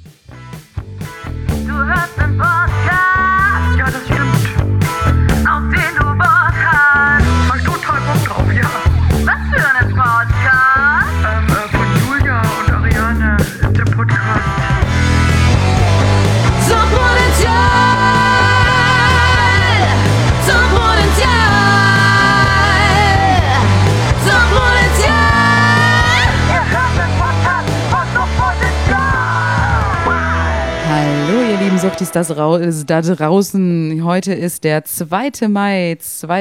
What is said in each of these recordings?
Du hörst den Podcast, ja, das stimmt, auf den du Bock hast. Hab ich total Bock drauf, ja. Was für einen Podcast? Von Julia und Ariane ist der Podcast. Suchtpotenzial, Suchtpotenzial, Suchtpotenzial. Ihr hört den Podcast von Suchtpotenzial. Hallo ihr lieben Suchtis da draußen. Heute ist der 2. Mai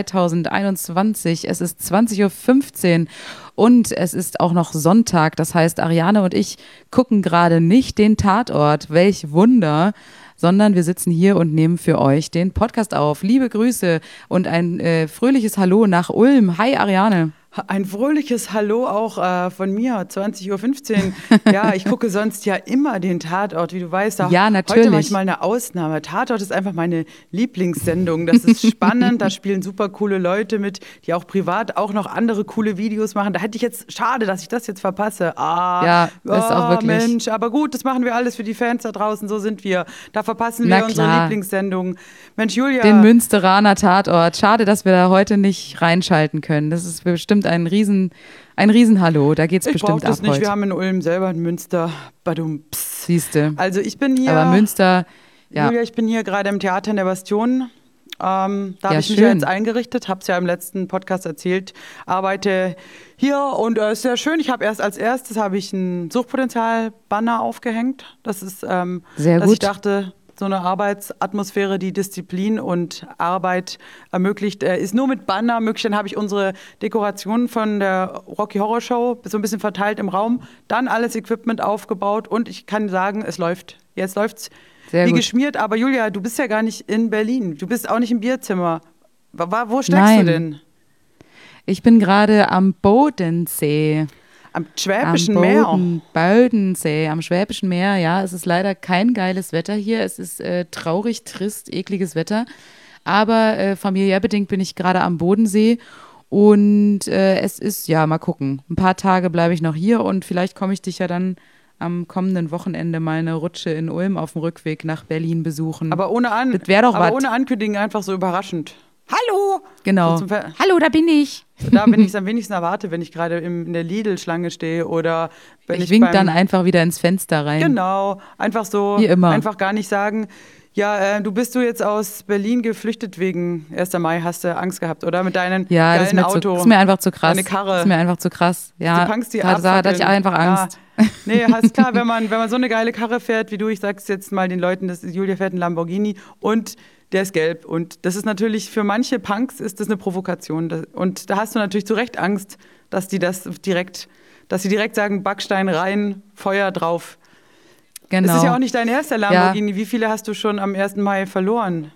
2021. Es ist 20.15 Uhr und es ist auch noch Sonntag. Das heißt, Ariane und ich gucken gerade nicht den Tatort, welch Wunder, sondern wir sitzen hier und nehmen für euch den Podcast auf. Liebe Grüße und ein fröhliches Hallo nach Ulm. Hi Ariane. Ein fröhliches Hallo auch von mir, 20.15 Uhr. Ja, ich gucke sonst ja immer den Tatort, wie du weißt. Ja, natürlich. Heute mache ich mal eine Ausnahme. Tatort ist einfach meine Lieblingssendung. Das ist spannend, da spielen super coole Leute mit, die auch privat auch noch andere coole Videos machen. Da hätte ich jetzt, schade, dass ich das jetzt verpasse. Ja, das ist auch wirklich. Mensch, aber gut, das machen wir alles für die Fans da draußen, so sind wir. Da verpassen Na wir unsere klar. Lieblingssendung. Mensch, Julia. Den Münsteraner Tatort. Schade, dass wir da heute nicht reinschalten können. Das ist bestimmt ein Riesenhallo. Da geht's Ich brauche bestimmt ab das nicht, heute. wir haben in Ulm selber in Münster. Badum-ps. Siehste. Also ich bin hier, Aber Münster, ja. Julia, ich bin hier gerade im Theater in der Bastion. Da habe ich mich schön. ja jetzt eingerichtet, habe es ja im letzten Podcast erzählt, arbeite hier und ist sehr schön. Ich habe als erstes habe ich ein Suchtpotenzial-Banner aufgehängt. Das ist, Sehr dass ich gut. dachte, so eine Arbeitsatmosphäre, die Disziplin und Arbeit ermöglicht, ist nur mit Banner möglich. Dann habe ich unsere Dekorationen von der Rocky Horror Show so ein bisschen verteilt im Raum, dann alles Equipment aufgebaut und ich kann sagen, es läuft. Jetzt läuft's Sehr wie gut. geschmiert. Aber Julia, du bist ja gar nicht in Berlin. Du bist auch nicht im Bierzimmer. Wo steckst Nein. du denn? Ich bin gerade am Bodensee. Am Schwäbischen Meer. Bodensee, am Schwäbischen Meer. Ja, es ist leider kein geiles Wetter hier. Es ist traurig, trist, ekliges Wetter. Aber familiär bedingt bin ich gerade am Bodensee. Und es ist, ja, mal gucken. Ein paar Tage bleibe ich noch hier und vielleicht komme ich dich ja dann am kommenden Wochenende mal eine Rutsche in Ulm auf dem Rückweg nach Berlin besuchen. Aber ohne, Das wär doch aber wat. ohne Ankündigen, einfach so überraschend. Hallo! Genau. So zum Ver- Hallo, da bin ich. Da, wenn ich es am wenigsten erwarte, wenn ich gerade in der Lidl-Schlange stehe oder wenn Ich ich wink beim, dann einfach wieder ins Fenster rein. Genau, einfach so, Wie immer. einfach gar nicht sagen, ja, du jetzt aus Berlin geflüchtet wegen 1. Mai, hast du Angst gehabt, oder? Mit deinem Ja, das ist geilen mir, Auto. ist mir einfach zu krass. Deine Karre. Das ist mir einfach zu krass. Ja, Du kannst die da hatte ich abfackeln. einfach Angst. Ja. Nee, ist klar, wenn man so eine geile Karre fährt wie du, ich sag's jetzt mal den Leuten, Julia fährt einen Lamborghini und der ist gelb. Und das ist natürlich, für manche Punks ist das eine Provokation. Und da hast du natürlich zu Recht Angst, dass sie direkt sagen, Backstein rein, Feuer drauf. Genau. Es ist ja auch nicht dein erster Lamborghini. Wie viele hast du schon am 1. Mai verloren?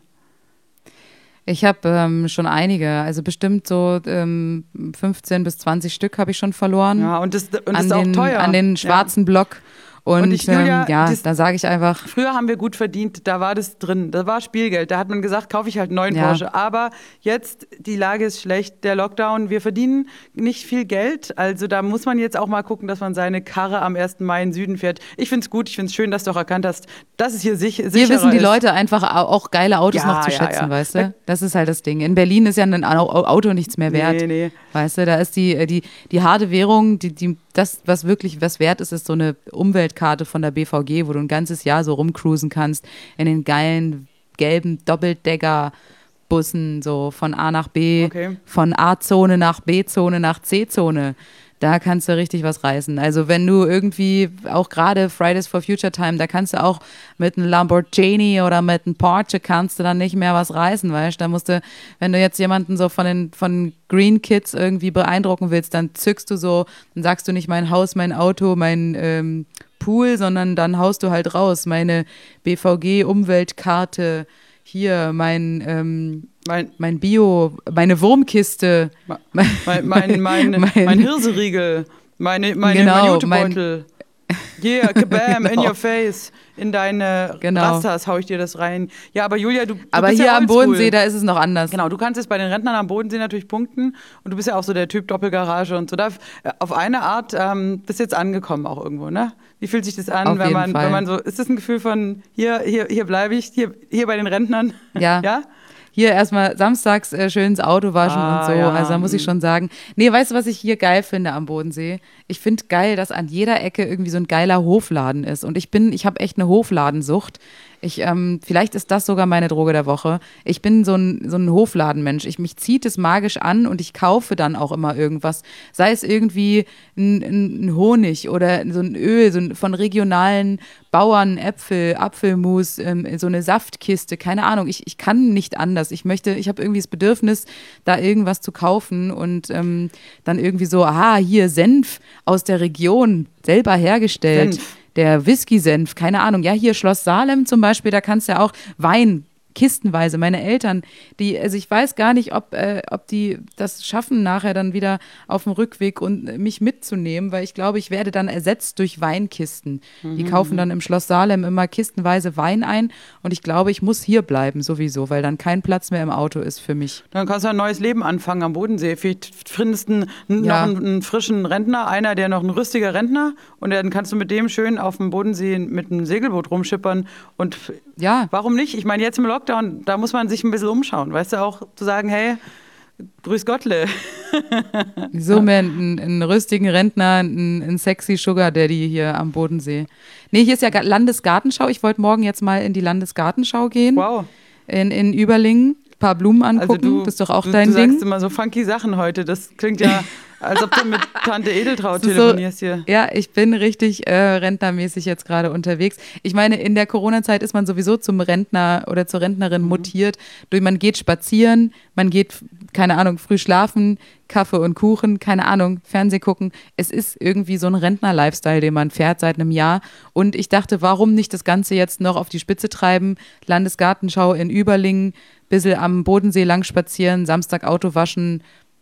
Ich habe schon einige, also bestimmt so 15 bis 20 Stück habe ich schon verloren. Ja, und das an ist auch den, teuer. An den schwarzen Block. Und Julia, da sage ich einfach, Früher haben wir gut verdient, da war das drin, da war Spielgeld, da hat man gesagt, kaufe ich halt einen neuen Ja. Porsche. Aber jetzt, die Lage ist schlecht, der Lockdown, wir verdienen nicht viel Geld, also da muss man jetzt auch mal gucken, dass man seine Karre am 1. Mai in den Süden fährt. Ich finde es gut, ich finde es schön, dass du auch erkannt hast, dass es hier sicherer hier wissen die ist. Leute einfach auch geile Autos Ja, noch zu ja, schätzen, ja. weißt du? Das ist halt das Ding. In Berlin ist ja ein Auto nichts mehr wert. Nee. Weißt du, da ist die harte Währung, das, was wirklich was wert ist, ist so eine Umweltkarte von der BVG, wo du ein ganzes Jahr so rumcruisen kannst in den geilen gelben Doppeldecker-Bussen, so von A nach B, Okay. von A-Zone nach B-Zone nach C-Zone. Da kannst du richtig was reißen. Also wenn du irgendwie, auch gerade Fridays for Future Time, da kannst du auch mit einem Lamborghini oder mit einem Porsche kannst du dann nicht mehr was reißen, weißt du? Da musst du, wenn du jetzt jemanden so von Green Kids irgendwie beeindrucken willst, dann zückst du so, dann sagst du nicht mein Haus, mein Auto, mein Pool, sondern dann haust du halt raus, meine BVG-Umweltkarte, hier mein Bio, meine Wurmkiste, Mein Hirseriegel, mein Genau, Jutebeutel. Yeah, kabam, in your face. In deine Genau. Rastas hau ich dir das rein. Ja, aber Julia, du Aber bist hier ja am oldschool. Bodensee, da ist es noch anders. Genau, du kannst jetzt bei den Rentnern am Bodensee natürlich punkten und du bist ja auch so der Typ Doppelgarage und so. Da, auf eine Art bist jetzt angekommen auch irgendwo, ne? Wie fühlt sich das an, Auf wenn jeden Fall. man so, ist das ein Gefühl von, hier bleibe ich, hier bei den Rentnern? Ja. Ja? Hier erstmal samstags schön ins Auto waschen und so. Ja. Also da muss ich schon sagen. Nee, weißt du, was ich hier geil finde am Bodensee? Ich finde geil, dass an jeder Ecke irgendwie so ein geiler Hofladen ist. Und ich habe echt eine Hofladensucht. Vielleicht ist das sogar meine Droge der Woche. Ich bin so ein Hofladenmensch. Mich zieht es magisch an und ich kaufe dann auch immer irgendwas. Sei es irgendwie ein Honig oder so ein Öl von regionalen Bauern, Äpfel, Apfelmus, so eine Saftkiste, keine Ahnung. Ich kann nicht anders. Ich habe irgendwie das Bedürfnis, da irgendwas zu kaufen und dann irgendwie so, hier Senf aus der Region, selber hergestellt. Senf. Der Whisky-Senf, keine Ahnung. Ja, hier Schloss Salem zum Beispiel, da kannst du ja auch Wein kistenweise. Meine Eltern, also ich weiß gar nicht, ob die das schaffen, nachher dann wieder auf dem Rückweg und mich mitzunehmen, weil ich glaube, ich werde dann ersetzt durch Weinkisten. Die kaufen dann im Schloss Salem immer kistenweise Wein ein und ich glaube, ich muss hier bleiben sowieso, weil dann kein Platz mehr im Auto ist für mich. Dann kannst du ein neues Leben anfangen am Bodensee. Vielleicht findest du Ja. noch einen frischen Rentner, einer, der noch ein rüstiger Rentner und dann kannst du mit dem schön auf dem Bodensee mit einem Segelboot rumschippern und Ja. warum nicht? Ich meine, jetzt im Lockdown, da muss man sich ein bisschen umschauen, weißt du, auch zu sagen, hey, grüß Gottle. So mehr einen rüstigen Rentner, einen sexy Sugar Daddy hier am Bodensee. Nee, hier ist ja Landesgartenschau. Ich wollte morgen jetzt mal in die Landesgartenschau gehen. Wow. In Überlingen. Ein paar Blumen angucken. Das ist doch auch dein du Ding. sagst immer so funky Sachen heute. Das klingt ja, als ob du mit Tante Edeltraut Das ist telefonierst hier. Ja, ich bin richtig rentnermäßig jetzt gerade unterwegs. Ich meine, in der Corona-Zeit ist man sowieso zum Rentner oder zur Rentnerin mutiert. Man geht spazieren, man geht, keine Ahnung, früh schlafen, Kaffee und Kuchen, keine Ahnung, Fernseh gucken. Es ist irgendwie so ein Rentner-Lifestyle, den man fährt seit einem Jahr. Und ich dachte, warum nicht das Ganze jetzt noch auf die Spitze treiben? Landesgartenschau in Überlingen, bisschen am Bodensee lang spazieren, Samstag Auto waschen,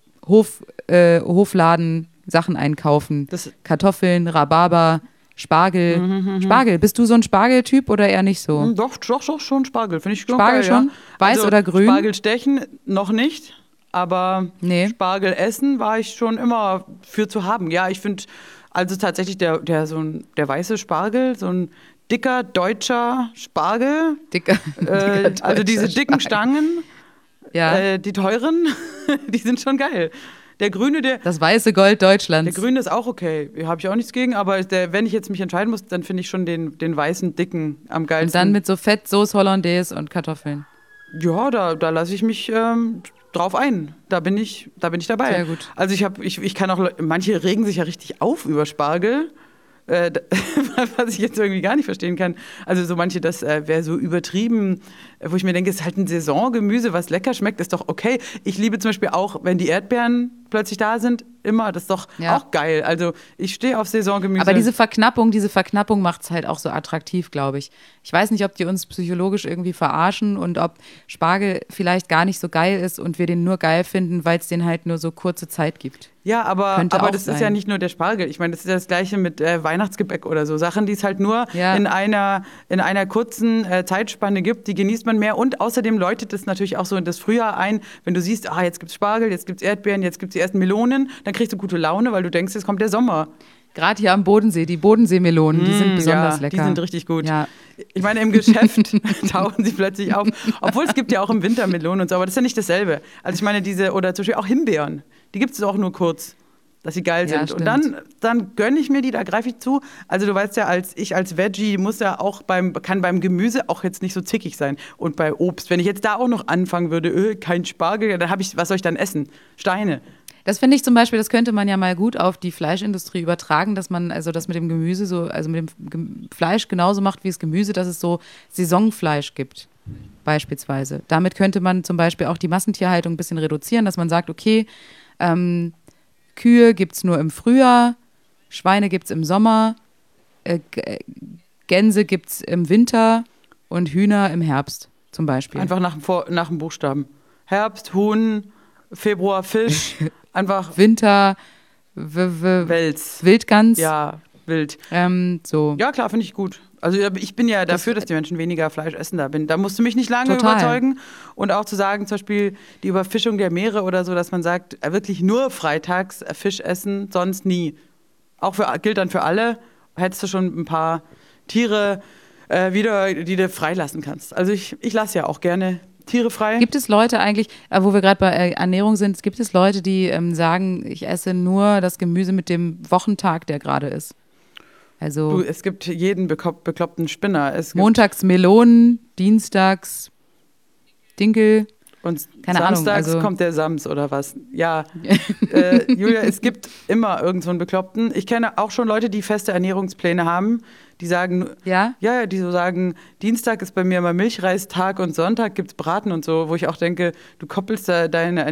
Hofladen, Sachen einkaufen, Kartoffeln, Rhabarber, Spargel. Spargel, bist du so ein Spargeltyp oder eher nicht so? Doch, schon Spargel. Finde ich Spargel geil, schon? Ja. Weiß oder grün? Spargel stechen noch nicht, aber Nee. Spargel essen war ich schon immer für zu haben. Ja, ich finde, also tatsächlich der weiße Spargel, so ein dicker deutscher Spargel, Dicker also diese deutscher dicken Spargel. Stangen, Ja, die teuren, die sind schon geil. Der Grüne, das weiße Gold der Deutschlands. Grüne ist auch okay, habe ich auch nichts gegen, aber wenn ich jetzt mich entscheiden muss, dann finde ich schon den weißen, dicken am geilsten. Und dann mit so Fett, Sauce Hollandaise und Kartoffeln. Ja, da lasse ich mich drauf ein. Da bin ich dabei. Sehr gut. Also ich kann auch, manche regen sich ja richtig auf über Spargel. Was ich jetzt irgendwie gar nicht verstehen kann. Also so manche, das wäre so übertrieben, wo ich mir denke, es ist halt ein Saisongemüse, was lecker schmeckt, ist doch okay. Ich liebe zum Beispiel auch, wenn die Erdbeeren plötzlich da sind, immer, das ist doch Ja. auch geil. Also ich stehe auf Saisongemüse. Aber diese Verknappung macht es halt auch so attraktiv, glaube ich. Ich weiß nicht, ob die uns psychologisch irgendwie verarschen und ob Spargel vielleicht gar nicht so geil ist und wir den nur geil finden, weil es den halt nur so kurze Zeit gibt. Ja, aber Könnte auch das ist sein. ja nicht nur der Spargel. Ich meine, das ist ja das Gleiche mit Weihnachtsgebäck oder so. Sachen, die es halt nur Ja. in einer kurzen Zeitspanne gibt, die genießt man mehr. Und außerdem läutet es natürlich auch so in das Frühjahr ein, wenn du siehst, jetzt gibt's Spargel, jetzt gibt's Erdbeeren, jetzt gibt's die ersten Melonen, dann kriegst du gute Laune, weil du denkst, jetzt kommt der Sommer. Gerade hier am Bodensee, die Bodenseemelonen, die sind besonders lecker. Die sind richtig gut. Ja. Ich meine, im Geschäft tauchen sie plötzlich auf. Obwohl es gibt ja auch im Winter Melonen und so, aber das ist ja nicht dasselbe. Also ich meine, oder zum Beispiel auch Himbeeren, die gibt es auch nur kurz, dass sie geil Ja, sind. Und dann gönne ich mir die, da greife ich zu. Also du weißt ja, als Veggie muss ja auch kann beim Gemüse auch jetzt nicht so zickig sein. Und bei Obst, wenn ich jetzt da auch noch anfangen würde, kein Spargel, dann was soll ich dann essen? Steine. Das finde ich zum Beispiel, das könnte man ja mal gut auf die Fleischindustrie übertragen, dass man also das mit dem Gemüse mit dem Fleisch genauso macht wie das Gemüse, dass es so Saisonfleisch gibt, beispielsweise. Damit könnte man zum Beispiel auch die Massentierhaltung ein bisschen reduzieren, dass man sagt, okay, Kühe gibt es nur im Frühjahr, Schweine gibt es im Sommer, Gänse gibt es im Winter und Hühner im Herbst zum Beispiel. Einfach nach dem Buchstaben. Herbst, Huhn, Februar, Fisch. Einfach Winter, Wels. Wildgans, Ja, wild. So. Ja, klar, finde ich gut. Also ich bin ja dafür, dass die Menschen weniger Fleisch essen. Da musst du mich nicht lange Total. überzeugen. Und auch zu sagen, zum Beispiel die Überfischung der Meere oder so, dass man sagt, wirklich nur freitags Fisch essen, sonst nie. Gilt dann für alle. Hättest du schon ein paar Tiere wieder, die du freilassen kannst. Also ich lasse ja auch gerne Tiere frei. Gibt es Leute eigentlich, wo wir gerade bei Ernährung sind, gibt es Leute, die sagen, ich esse nur das Gemüse mit dem Wochentag, der gerade ist? Also Es gibt jeden bekloppten Spinner. Es gibt montags Melonen, dienstags Dinkel. Und Keine Ahnung, samstags also- kommt der Sams oder was. Ja, Julia, es gibt immer irgend so einen Bekloppten. Ich kenne auch schon Leute, die feste Ernährungspläne haben, die sagen, Ja? die so sagen, Dienstag ist bei mir immer Milchreistag und Sonntag gibt's Braten und so, wo ich auch denke, du koppelst da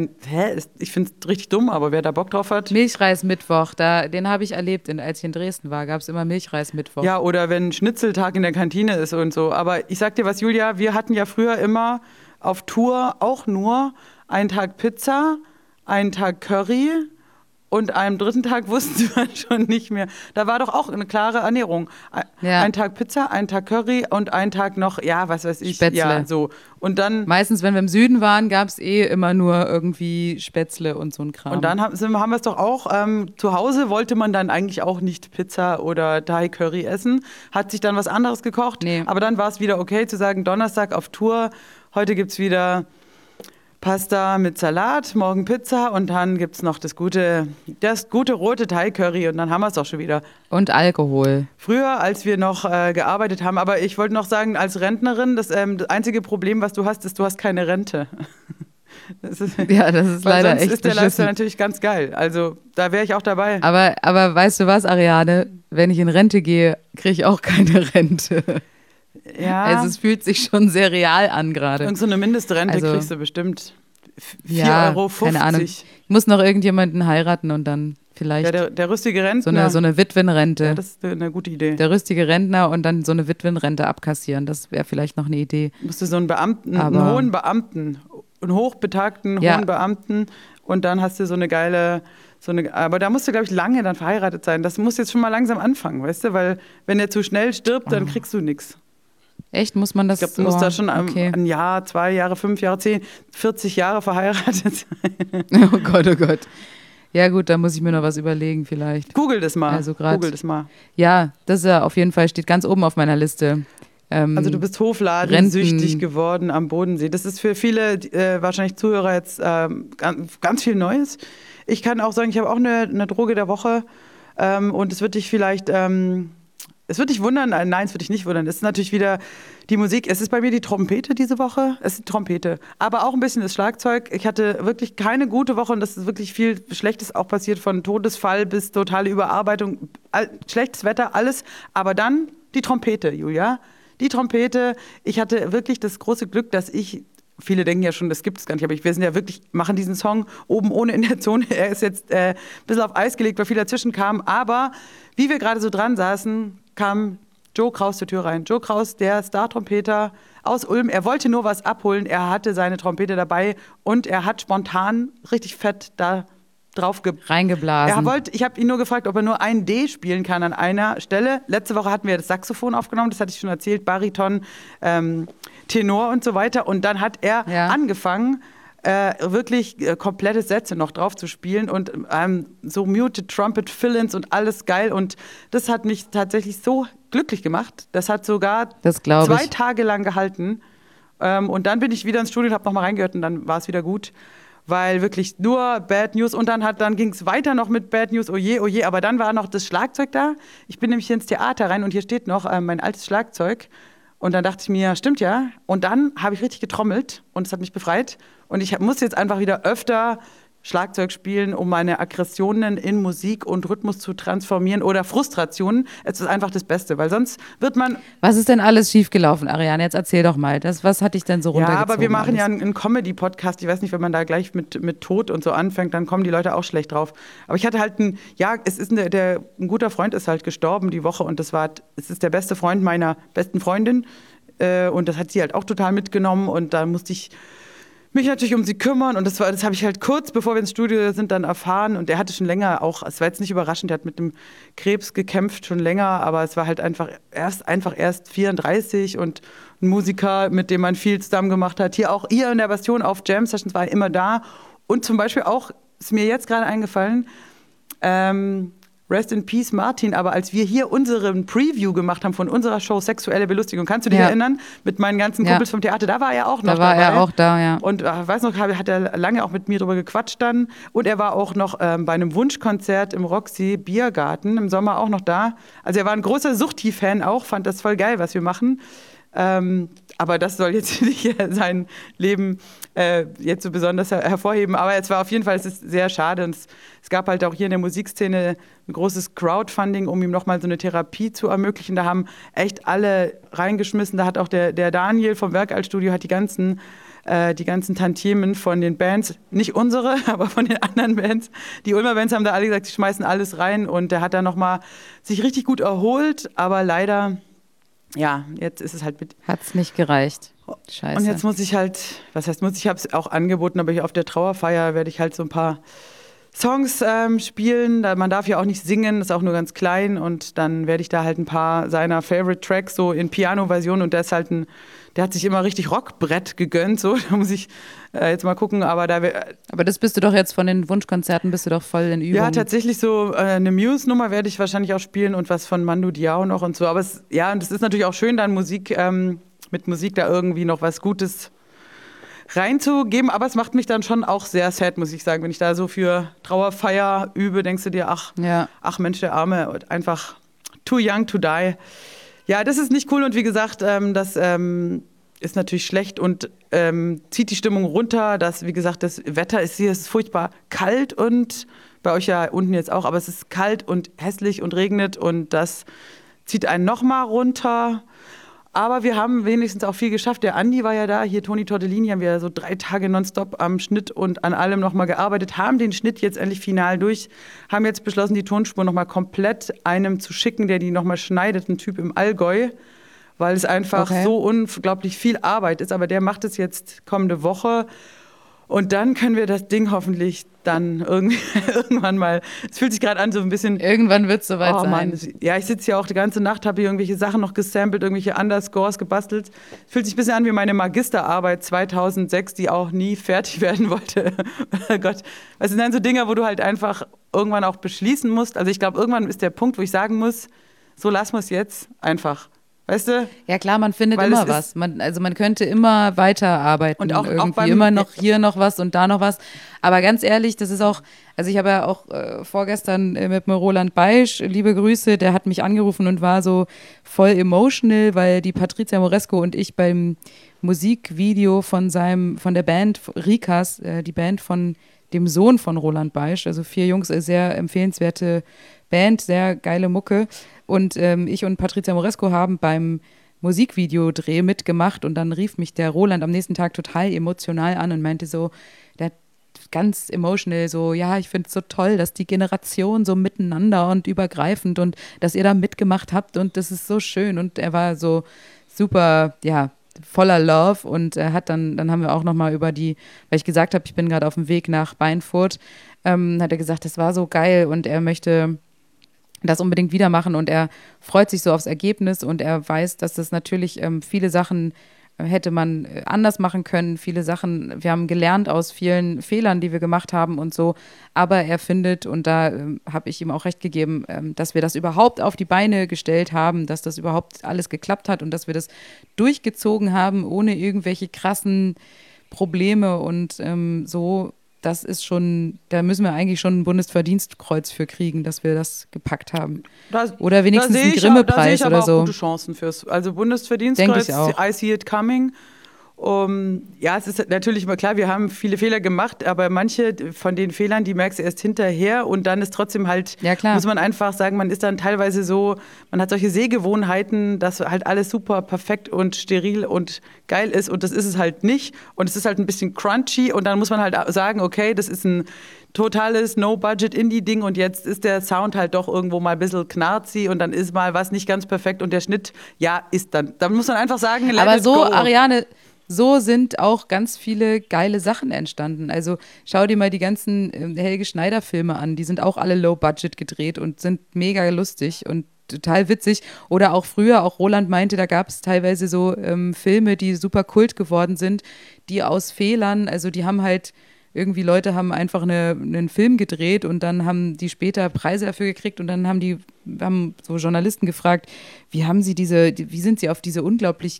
ich finde es richtig dumm, aber wer da Bock drauf hat. Milchreis-Mittwoch, den habe ich erlebt, als ich in Dresden war, gab es immer Milchreis-Mittwoch. Ja, oder wenn Schnitzeltag in der Kantine ist und so. Aber ich sag dir was, Julia, wir hatten ja früher immer auf Tour auch nur einen Tag Pizza, einen Tag Curry und am dritten Tag wussten wir schon nicht mehr. Da war doch auch eine klare Ernährung. Ja. Ein Tag Pizza, ein Tag Curry und ein Tag noch, ja, was weiß ich. Spätzle. Ja, so. Und dann, Meistens, wenn wir im Süden waren, gab es immer nur irgendwie Spätzle und so ein Kram. und dann haben wir es doch auch, zu Hause wollte man dann eigentlich auch nicht Pizza oder Thai Curry essen, hat sich dann was anderes gekocht. Nee. Aber dann war es wieder okay zu sagen, Donnerstag auf Tour, heute gibt es wieder Pasta mit Salat, morgen Pizza und dann gibt es noch das gute rote Thai Curry und dann haben wir es auch schon wieder. Und Alkohol. Früher, als wir noch gearbeitet haben, aber ich wollte noch sagen, als Rentnerin, das einzige Problem, was du hast, ist, du hast keine Rente. Das ist, Ja, das ist weil leider sonst echt ist der beschissen. Lifestyle natürlich ganz geil. Also da wäre ich auch dabei. Aber weißt du was, Ariane? Wenn ich in Rente gehe, kriege ich auch keine Rente. Ja, Also es fühlt sich schon sehr real an gerade. irgend so eine Mindestrente Also- kriegst du bestimmt. 4,50 Ja, Euro. keine Ahnung. Ich muss noch irgendjemanden heiraten und dann vielleicht Ja, der rüstige Rentner. so eine Witwenrente. Ja, das ist eine gute Idee. Der rüstige Rentner und dann so eine Witwenrente abkassieren. Das wäre vielleicht noch eine Idee. Musst du so einen Beamten, Aber- einen hohen Beamten, einen hochbetagten Ja. hohen Beamten und dann hast du so eine geile, aber da musst du, glaube ich, lange dann verheiratet sein. Das muss jetzt schon mal langsam anfangen, weißt du, weil wenn er zu schnell stirbt, dann kriegst du nichts. Echt, muss man das Ich glaube, du musst da schon okay. ein Jahr, 2 Jahre, 5 Jahre, 10, 40 Jahre verheiratet sein. Oh Gott, oh Gott. Ja gut, da muss ich mir noch was überlegen vielleicht. Google das mal. Also grad- Google das mal. Ja, das ist ja auf jeden Fall, steht ganz oben auf meiner Liste. Also du bist hofladensüchtig geworden am Bodensee. Das ist für viele wahrscheinlich Zuhörer jetzt ganz viel Neues. Ich kann auch sagen, ich habe auch eine Droge der Woche und es wird dich vielleicht, es wird dich wundern, nein, es wird dich nicht wundern. Es ist natürlich wieder die Musik. Es ist bei mir die Trompete diese Woche. Es ist die Trompete, aber auch ein bisschen das Schlagzeug. Ich hatte wirklich keine gute Woche und das ist wirklich viel Schlechtes auch passiert, von Todesfall bis totale Überarbeitung, schlechtes Wetter, alles. Aber dann die Trompete, Julia. Die Trompete, ich hatte wirklich das große Glück, dass viele denken ja schon, das gibt es gar nicht, aber wir sind ja wirklich, machen diesen Song oben ohne in der Zone. Er ist jetzt ein bisschen auf Eis gelegt, weil viel dazwischen kam. Aber wie wir gerade so dran saßen, kam Joe Kraus zur Tür rein. Joe Kraus, der Star-Trompeter aus Ulm. Er wollte nur was abholen. Er hatte seine Trompete dabei und er hat spontan richtig fett da drauf Reingeblasen. ich habe ihn nur gefragt, ob er nur ein D spielen kann an einer Stelle. Letzte Woche hatten wir das Saxophon aufgenommen, das hatte ich schon erzählt, Bariton, Tenor und so weiter. Und dann hat er angefangen, wirklich komplette Sätze noch drauf zu spielen und so muted Trumpet Fill-ins und alles geil. Und das hat mich tatsächlich so glücklich gemacht. Das hat sogar Das glaub 2 ich. Tage lang gehalten. Und dann bin ich wieder ins Studio und habe nochmal reingehört und dann war es wieder gut. Weil wirklich nur Bad News und dann ging es weiter noch mit Bad News, oje, oje, aber dann war noch das Schlagzeug da. Ich bin nämlich hier ins Theater rein und hier steht noch mein altes Schlagzeug und dann dachte ich mir, stimmt ja. Und dann habe ich richtig getrommelt und es hat mich befreit und ich muss jetzt einfach wieder öfter Schlagzeug spielen, um meine Aggressionen in Musik und Rhythmus zu transformieren oder Frustrationen. Es ist einfach das Beste, weil sonst wird man... Was ist denn alles schiefgelaufen, Ariane? Jetzt erzähl doch mal. Was hat dich denn so Ja, runtergezogen? aber wir machen alles? ja einen Comedy-Podcast. Ich weiß nicht, wenn man da gleich mit Tod und so anfängt, dann kommen die Leute auch schlecht drauf. Aber ich hatte halt ein guter Freund ist halt gestorben die Woche und es ist der beste Freund meiner besten Freundin. Und das hat sie halt auch total mitgenommen und da musste ich mich natürlich um sie kümmern und das habe ich halt kurz, bevor wir ins Studio sind, dann erfahren und er hatte schon länger auch, es war jetzt nicht überraschend, er hat mit dem Krebs gekämpft schon länger, aber es war halt einfach erst 34 und ein Musiker, mit dem man viel zusammen gemacht hat, hier in der Bastion auf Jam Sessions war er immer da und zum Beispiel auch, ist mir jetzt gerade eingefallen, Rest in Peace Martin, aber als wir hier unseren Preview gemacht haben von unserer Show Sexuelle Belustigung, kannst du dich erinnern? Mit meinen ganzen Kumpels vom Theater, da war er auch noch dabei. Da war er auch da, ja. Und weiß noch, hat er lange auch mit mir drüber gequatscht dann. Und er war auch noch bei einem Wunschkonzert im Roxy Biergarten im Sommer auch noch da. Also er war ein großer Suchti-Fan auch, fand das voll geil, was wir machen. Aber das soll jetzt nicht sein Leben jetzt so besonders hervorheben. Aber es war auf jeden Fall, es ist sehr schade. Und es gab halt auch hier in der Musikszene ein großes Crowdfunding, um ihm nochmal so eine Therapie zu ermöglichen. Da haben echt alle reingeschmissen. Da hat auch der Daniel vom Werkaltstudio hat die ganzen Tantiemen von den Bands, nicht unsere, aber von den anderen Bands. Die Ulmer Bands haben da alle gesagt, sie schmeißen alles rein. Und der hat da nochmal sich richtig gut erholt. Aber leider... Ja, jetzt ist es halt mit. Hat's nicht gereicht. Scheiße. Und jetzt muss ich halt, ich habe es auch angeboten, aber hier auf der Trauerfeier werde ich halt so ein paar Songs spielen. Man darf ja auch nicht singen, ist auch nur ganz klein. Und dann werde ich da halt ein paar seiner Favorite Tracks so in Piano-Version und der hat sich immer richtig Rockbrett gegönnt. So, da muss ich jetzt mal gucken. Aber das bist du doch jetzt von den Wunschkonzerten, bist du doch voll in Übung. Ja, tatsächlich so eine Muse-Nummer werde ich wahrscheinlich auch spielen und was von Mando Diao noch und so. Aber und es ist natürlich auch schön, dann mit Musik da irgendwie noch was Gutes reinzugeben. Aber es macht mich dann schon auch sehr sad, muss ich sagen. Wenn ich da so für Trauerfeier übe, denkst du dir, ach Mensch, der Arme, einfach too young to die. Ja, das ist nicht cool und wie gesagt, das ist natürlich schlecht und zieht die Stimmung runter. Wie gesagt, das Wetter ist hier, es ist furchtbar kalt und bei euch ja unten jetzt auch, aber es ist kalt und hässlich und regnet und das zieht einen nochmal runter. Aber wir haben wenigstens auch viel geschafft. Der Andi war ja da, hier Toni Tortellini, haben wir so 3 Tage nonstop am Schnitt und an allem nochmal gearbeitet, haben den Schnitt jetzt endlich final durch, haben jetzt beschlossen, die Tonspur nochmal komplett einem zu schicken, der die nochmal schneidet, ein Typ im Allgäu, weil es einfach so unglaublich viel Arbeit ist. Aber der macht es jetzt kommende Woche. Und dann können wir das Ding hoffentlich dann irgendwann mal, es fühlt sich gerade an so ein bisschen... Irgendwann wird es soweit sein. Mann, ja, ich sitze hier auch die ganze Nacht, habe hier irgendwelche Sachen noch gesampelt, irgendwelche Underscores gebastelt. Fühlt sich ein bisschen an wie meine Magisterarbeit 2006, die auch nie fertig werden wollte. Oh Gott, das sind dann so Dinge, wo du halt einfach irgendwann auch beschließen musst. Also ich glaube, irgendwann ist der Punkt, wo ich sagen muss, so lassen wir es jetzt einfach. Weißt du? Ja klar, man findet immer was. Man könnte immer weiterarbeiten und auch irgendwie immer noch hier noch was und da noch was. Aber ganz ehrlich, das ist auch, also ich habe ja auch vorgestern mit dem Roland Beisch, liebe Grüße, der hat mich angerufen und war so voll emotional, weil die Patricia Moresco und ich beim Musikvideo von der Band Rikas, die Band von dem Sohn von Roland Beisch, also 4 Jungs, sehr empfehlenswerte Band, sehr geile Mucke. Und ich und Patricia Moresco haben beim Musikvideodreh mitgemacht und dann rief mich der Roland am nächsten Tag total emotional an und meinte so, der hat ganz emotional so, ja, ich finde es so toll, dass die Generation so miteinander und übergreifend und dass ihr da mitgemacht habt und das ist so schön und er war so super, ja, voller Love und er hat dann haben wir auch nochmal weil ich gesagt habe, ich bin gerade auf dem Weg nach Beinfurt, hat er gesagt, das war so geil und er möchte das unbedingt wieder machen und er freut sich so aufs Ergebnis und er weiß, dass das natürlich viele Sachen hätte man anders machen können, viele Sachen, wir haben gelernt aus vielen Fehlern, die wir gemacht haben und so, aber er findet, und da habe ich ihm auch recht gegeben, dass wir das überhaupt auf die Beine gestellt haben, dass das überhaupt alles geklappt hat und dass wir das durchgezogen haben, ohne irgendwelche krassen Probleme und so. Das ist schon, da müssen wir eigentlich schon ein Bundesverdienstkreuz für kriegen, dass wir das gepackt haben. Oder wenigstens einen Grimme-Preis oder so. Da sehe ich aber auch gute Chancen fürs. Also Bundesverdienstkreuz, I see it coming. Ja, es ist natürlich immer klar, wir haben viele Fehler gemacht, aber manche von den Fehlern, die merkst du erst hinterher und dann ist trotzdem halt, muss man einfach sagen, man ist dann teilweise so, man hat solche Sehgewohnheiten, dass halt alles super perfekt und steril und geil ist und das ist es halt nicht und es ist halt ein bisschen crunchy und dann muss man halt sagen, okay, das ist ein totales No-Budget-Indie-Ding und jetzt ist der Sound halt doch irgendwo mal ein bisschen knarzi und dann ist mal was nicht ganz perfekt und der Schnitt, ja, ist dann muss man einfach sagen, aber so, go. Ariane, so sind auch ganz viele geile Sachen entstanden. Also schau dir mal die ganzen Helge Schneider-Filme an. Die sind auch alle low-budget gedreht und sind mega lustig und total witzig. Oder auch früher, auch Roland meinte, da gab es teilweise so Filme, die super kult geworden sind, die aus Fehlern, also die haben halt irgendwie Leute haben einfach einen Film gedreht und dann haben die später Preise dafür gekriegt und dann haben so Journalisten gefragt, wie sind sie auf diese unglaublich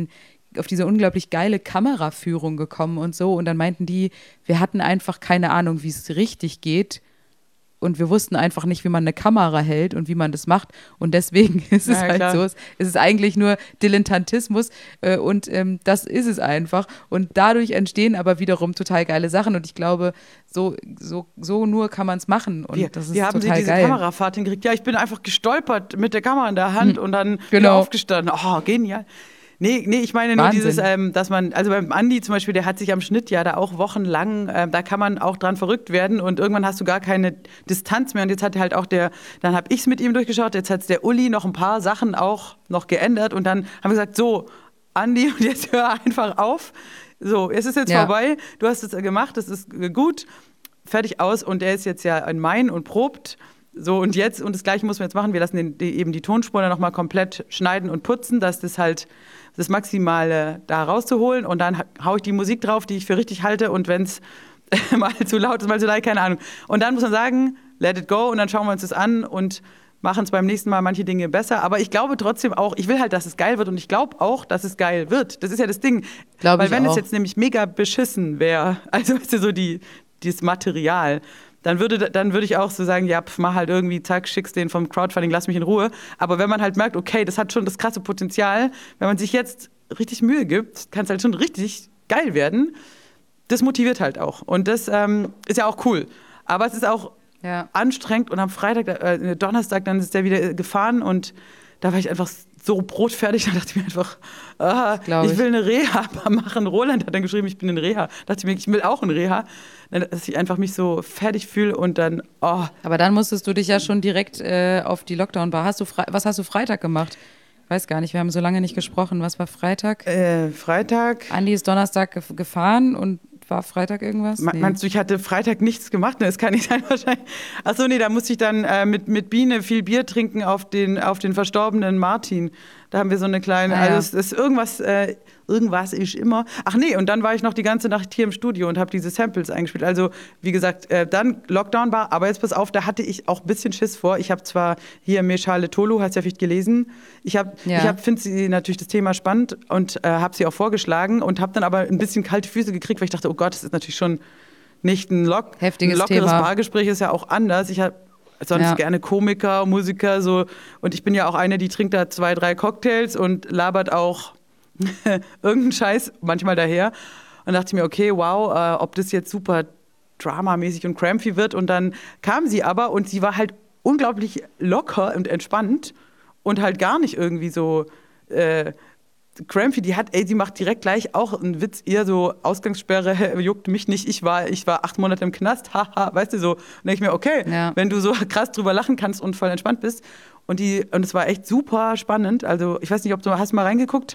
geile Kameraführung gekommen und so. Und dann meinten die, wir hatten einfach keine Ahnung, wie es richtig geht. Und wir wussten einfach nicht, wie man eine Kamera hält und wie man das macht. Und deswegen ist es halt klar. so. Es ist eigentlich nur Dilettantismus und das ist es einfach. Und dadurch entstehen aber wiederum total geile Sachen. Und ich glaube, so nur kann man es machen. Und das ist wie haben total Sie diese geil. Kamerafahrt hingekriegt? Ja, ich bin einfach gestolpert mit der Kamera in der Hand und dann wieder Genau. aufgestanden. Oh, genial. Nee, ich meine nur Wahnsinn. dieses, dass man, also beim Andi zum Beispiel, der hat sich am Schnitt ja da auch wochenlang, da kann man auch dran verrückt werden und irgendwann hast du gar keine Distanz mehr und jetzt hat halt auch dann habe ich es mit ihm durchgeschaut, jetzt hat der Uli noch ein paar Sachen auch noch geändert und dann haben wir gesagt, so, Andi, und jetzt hör einfach auf. So, es ist jetzt vorbei, du hast es gemacht, das ist gut, fertig aus und er ist jetzt ja in Main und probt. So, und jetzt, und das Gleiche müssen wir jetzt machen, wir lassen eben die Tonspuren dann nochmal komplett schneiden und putzen, dass das halt das Maximale da rauszuholen und dann haue ich die Musik drauf, die ich für richtig halte und wenn es mal zu laut ist, mal zu leid, keine Ahnung. Und dann muss man sagen, let it go und dann schauen wir uns das an und machen es beim nächsten Mal manche Dinge besser. Aber ich glaube trotzdem auch, ich will halt, dass es geil wird und ich glaube auch, dass es geil wird. Das ist ja das Ding. Weil wenn es jetzt nämlich mega beschissen wäre, also weißt du, so dieses Material, dann würde ich auch so sagen, ja, mach halt irgendwie, zack, schickst den vom Crowdfunding, lass mich in Ruhe. Aber wenn man halt merkt, okay, das hat schon das krasse Potenzial, wenn man sich jetzt richtig Mühe gibt, kann es halt schon richtig geil werden. Das motiviert halt auch. Und das ist ja auch cool. Aber es ist auch anstrengend und am Freitag, Donnerstag, dann ist der wieder gefahren und da war ich einfach so brotfertig, da dachte ich mir einfach, ich will eine Reha machen. Roland hat dann geschrieben, ich bin in Reha. Da dachte ich mir, ich will auch in Reha. Dass ich einfach mich so fertig fühle und dann, Aber dann musstest du dich ja schon direkt auf die Lockdown-Bar. Was hast du Freitag gemacht? Ich weiß gar nicht, wir haben so lange nicht gesprochen. Was war Freitag? Freitag. Andi ist Donnerstag gefahren und war Freitag irgendwas? Meinst du, ich hatte Freitag nichts gemacht? Ne, das kann nicht sein wahrscheinlich. Achso, nee, da musste ich dann mit Biene viel Bier trinken auf den verstorbenen Martin. Da haben wir so eine kleine, also es ist irgendwas ist immer. Ach nee, und dann war ich noch die ganze Nacht hier im Studio und habe diese Samples eingespielt. Also wie gesagt, dann Lockdown war, aber jetzt pass auf, da hatte ich auch ein bisschen Schiss vor. Ich habe zwar hier Meshale Tolu, hast ja vielleicht gelesen. Ich finde sie natürlich das Thema spannend und habe sie auch vorgeschlagen und habe dann aber ein bisschen kalte Füße gekriegt, weil ich dachte, oh Gott, das ist natürlich schon nicht ein lockeres Thema. Bargespräch, ist ja auch anders. Ich habe sonst gerne Komiker, Musiker, so. Und ich bin ja auch eine, die trinkt da 2, 3 Cocktails und labert auch irgendeinen Scheiß manchmal daher. Und dachte ich mir, okay, wow, ob das jetzt super dramamäßig und crampy wird. Und dann kam sie aber und sie war halt unglaublich locker und entspannt und halt gar nicht irgendwie so crampy. Sie macht direkt gleich auch einen Witz, eher so Ausgangssperre, juckt mich nicht, ich war 8 Monate im Knast, haha, weißt du so. Und denke ich mir, okay, wenn du so krass drüber lachen kannst und voll entspannt bist. Und es war echt super spannend. Also ich weiß nicht, hast du mal reingeguckt?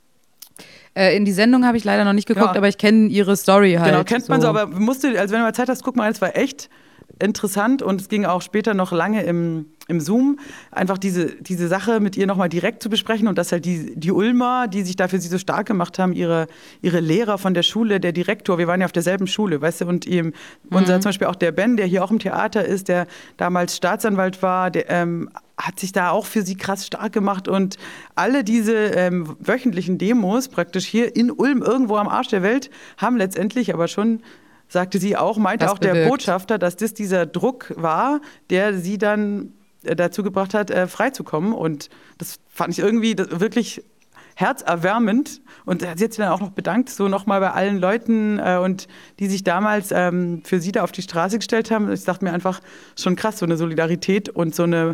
In die Sendung habe ich leider noch nicht geguckt, aber ich kenne ihre Story halt. Genau, kennt man so, aber also wenn du mal Zeit hast, guck mal, es war echt interessant und es ging auch später noch lange im Zoom, einfach diese Sache mit ihr nochmal direkt zu besprechen und dass halt die Ulmer, die sich dafür sie so stark gemacht haben, ihre Lehrer von der Schule, der Direktor, wir waren ja auf derselben Schule, weißt du, und unser zum Beispiel auch der Ben, der hier auch im Theater ist, der damals Staatsanwalt war, der hat sich da auch für sie krass stark gemacht und alle diese wöchentlichen Demos praktisch hier in Ulm, irgendwo am Arsch der Welt, haben letztendlich aber schon, sagte sie auch, meinte auch der Botschafter, dass das dieser Druck war, der sie dann dazu gebracht hat, freizukommen. Und das fand ich irgendwie wirklich herzerwärmend. Und sie hat sich dann auch noch bedankt, so nochmal bei allen Leuten, und die sich damals für sie da auf die Straße gestellt haben. Ich dachte mir einfach, schon krass, so eine Solidarität und so eine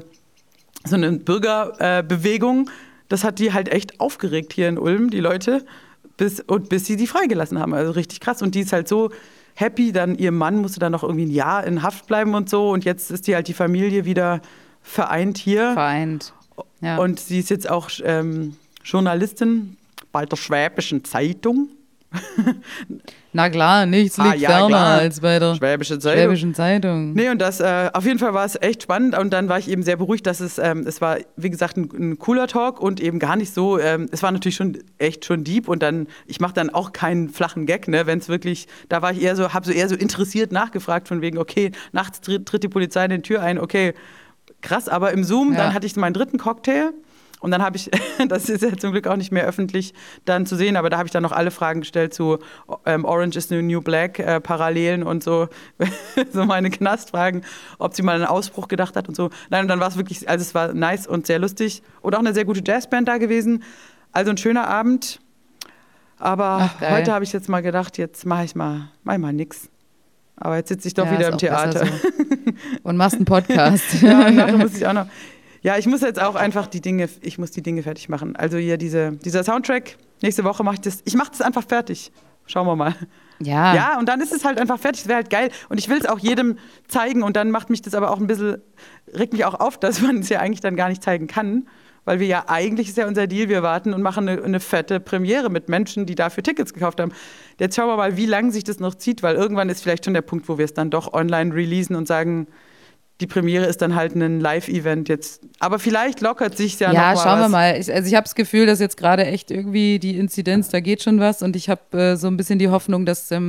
Bürgerbewegung, das hat die halt echt aufgeregt hier in Ulm, die Leute, bis sie die freigelassen haben. Also richtig krass. Und die ist halt so happy, dann ihr Mann musste dann noch irgendwie ein Jahr in Haft bleiben und so. Und jetzt ist die Familie wieder vereint hier. Vereint, ja. Und sie ist jetzt auch Journalistin bei der Schwäbischen Zeitung. Na klar, nichts liegt ja, ferner klar. als bei der Schwäbische Zeitung. Schwäbischen Zeitung. Nee, und das, auf jeden Fall war es echt spannend und dann war ich eben sehr beruhigt, dass es war, wie gesagt, ein cooler Talk und eben gar nicht so, es war natürlich schon echt schon deep und dann, ich mache dann auch keinen flachen Gag, ne, wenn es wirklich, da war ich eher so, habe so eher so interessiert nachgefragt von wegen, okay, nachts tritt die Polizei in die Tür ein, okay, krass, aber im Zoom, dann hatte ich meinen dritten Cocktail. Und dann habe ich, das ist ja zum Glück auch nicht mehr öffentlich dann zu sehen, aber da habe ich dann noch alle Fragen gestellt zu Orange is the New Black, Parallelen und so, so meine Knastfragen, ob sie mal an einen Ausbruch gedacht hat und so. Nein, und dann war es wirklich, also es war nice und sehr lustig und auch eine sehr gute Jazzband da gewesen. Also ein schöner Abend. Aber heute habe ich jetzt mal gedacht, jetzt mache ich mal nix. Aber jetzt sitze ich doch wieder im Theater. So. Und machst einen Podcast. Ja, und nachher muss ich auch noch. Ja, ich muss jetzt auch einfach die Dinge fertig machen. Also hier dieser Soundtrack, nächste Woche mache ich das. Ich mache das einfach fertig. Schauen wir mal. Ja. Ja, und dann ist es halt einfach fertig. Das wäre halt geil. Und ich will es auch jedem zeigen. Und dann macht mich das aber auch ein bisschen, regt mich auch auf, dass man es ja eigentlich dann gar nicht zeigen kann. Weil wir ja eigentlich, ist ja unser Deal, wir warten und machen eine fette Premiere mit Menschen, die dafür Tickets gekauft haben. Jetzt schauen wir mal, wie lange sich das noch zieht, weil irgendwann ist vielleicht schon der Punkt, wo wir es dann doch online releasen und sagen, die Premiere ist dann halt ein Live-Event jetzt. Aber vielleicht lockert sich ja noch mal was. Ja, schauen wir mal. Ich habe das Gefühl, dass jetzt gerade echt irgendwie die Inzidenz, da geht schon was. Und ich habe so ein bisschen die Hoffnung, dass da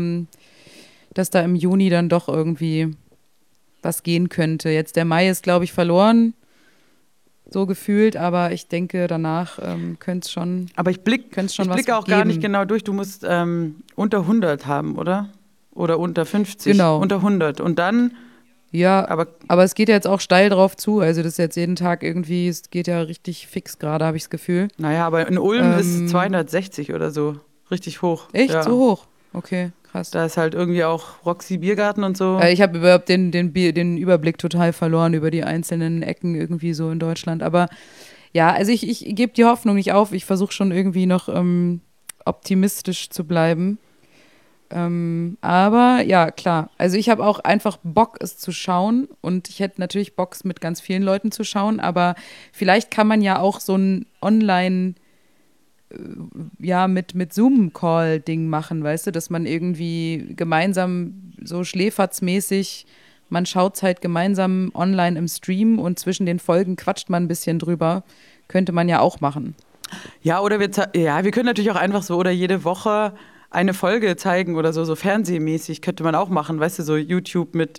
im Juni dann doch irgendwie was gehen könnte. Jetzt der Mai ist, glaube ich, verloren, so gefühlt. Aber ich denke, danach könnte es schon. Aber ich blicke auch gar nicht genau durch. Du musst unter 100 haben, oder? Oder unter 50. Genau. Unter 100. Und dann. Ja, aber es geht ja jetzt auch steil drauf zu. Also das ist jetzt jeden Tag irgendwie, es geht ja richtig fix gerade, habe ich das Gefühl. Naja, aber in Ulm ist 260 oder so. Richtig hoch. Echt? Ja. So hoch? Okay, krass. Da ist halt irgendwie auch Roxy Biergarten und so. Ich habe überhaupt den Überblick total verloren über die einzelnen Ecken irgendwie so in Deutschland. Aber ja, also ich gebe die Hoffnung nicht auf. Ich versuche schon irgendwie noch optimistisch zu bleiben. Aber ja, klar. Also ich habe auch einfach Bock, es zu schauen. Und ich hätte natürlich Bock, es mit ganz vielen Leuten zu schauen. Aber vielleicht kann man ja auch so ein Online- mit Zoom-Call-Ding machen, weißt du, dass man irgendwie gemeinsam so schläferzmäßig, man schaut es halt gemeinsam online im Stream und zwischen den Folgen quatscht man ein bisschen drüber. Könnte man ja auch machen. Ja, oder wir können natürlich auch einfach so oder jede Woche eine Folge zeigen oder so fernsehmäßig könnte man auch machen, weißt du, so YouTube mit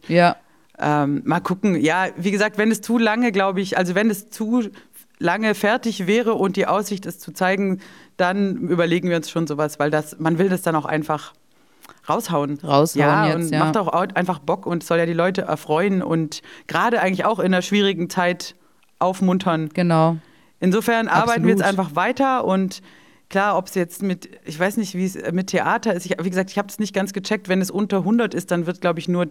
mal gucken. Ja, wie gesagt, wenn es zu lange, glaube ich, also wenn es zu lange fertig wäre und die Aussicht ist zu zeigen, dann überlegen wir uns schon sowas, weil man will das dann auch einfach raushauen. Macht auch einfach Bock und soll ja die Leute erfreuen und gerade eigentlich auch in einer schwierigen Zeit aufmuntern. Genau. Insofern arbeiten wir jetzt einfach weiter und klar, ob es jetzt ich weiß nicht, wie es mit Theater ist. Wie gesagt, ich habe es nicht ganz gecheckt. Wenn es unter 100 ist, dann wird, glaube ich, nur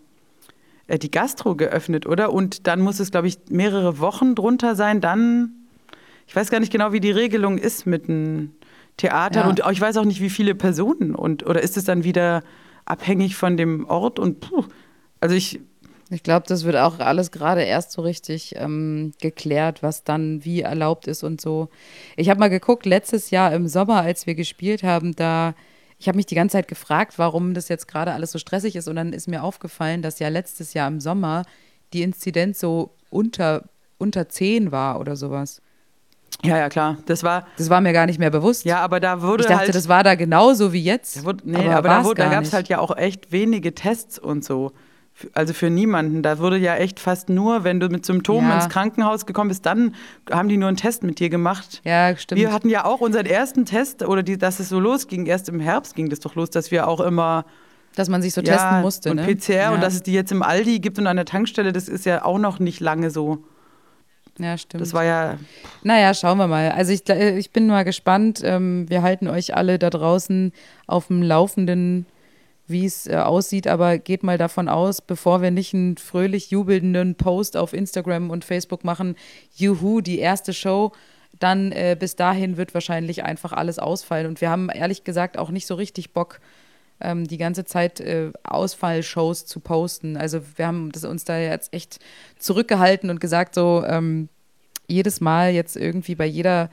die Gastro geöffnet, oder? Und dann muss es, glaube ich, mehrere Wochen drunter sein. Dann, ich weiß gar nicht genau, wie die Regelung ist mit den Theatern. Und ich weiß auch nicht, wie viele Personen. Oder ist es dann wieder abhängig von dem Ort? Und also ich glaube, das wird auch alles gerade erst so richtig geklärt, was dann wie erlaubt ist und so. Ich habe mal geguckt, letztes Jahr im Sommer, als wir gespielt haben, ich habe mich die ganze Zeit gefragt, warum das jetzt gerade alles so stressig ist. Und dann ist mir aufgefallen, dass ja letztes Jahr im Sommer die Inzidenz so unter 10 war oder sowas. Ja, klar. Das war mir gar nicht mehr bewusst. Ja, aber da wurde ich dachte, halt, das war da genauso wie jetzt. da gab es halt ja auch echt wenige Tests und so. Also für niemanden. Da wurde ja echt fast nur, wenn du mit Symptomen ins Krankenhaus gekommen bist, dann haben die nur einen Test mit dir gemacht. Ja, stimmt. Wir hatten ja auch unseren ersten Test, dass es so losging. Erst im Herbst ging das doch los, dass wir auch immer dass man sich so testen musste, und ne? PCR und dass es die jetzt im Aldi gibt und an der Tankstelle, das ist ja auch noch nicht lange so. Ja, stimmt. Das war ja. Naja, schauen wir mal. Also ich bin mal gespannt. Wir halten euch alle da draußen auf dem Laufenden, wie es aussieht, aber geht mal davon aus, bevor wir nicht einen fröhlich jubelnden Post auf Instagram und Facebook machen, juhu, die erste Show, dann bis dahin wird wahrscheinlich einfach alles ausfallen. Und wir haben ehrlich gesagt auch nicht so richtig Bock, die ganze Zeit Ausfallshows zu posten. Also wir haben uns da jetzt echt zurückgehalten und gesagt, so jedes Mal jetzt irgendwie bei jeder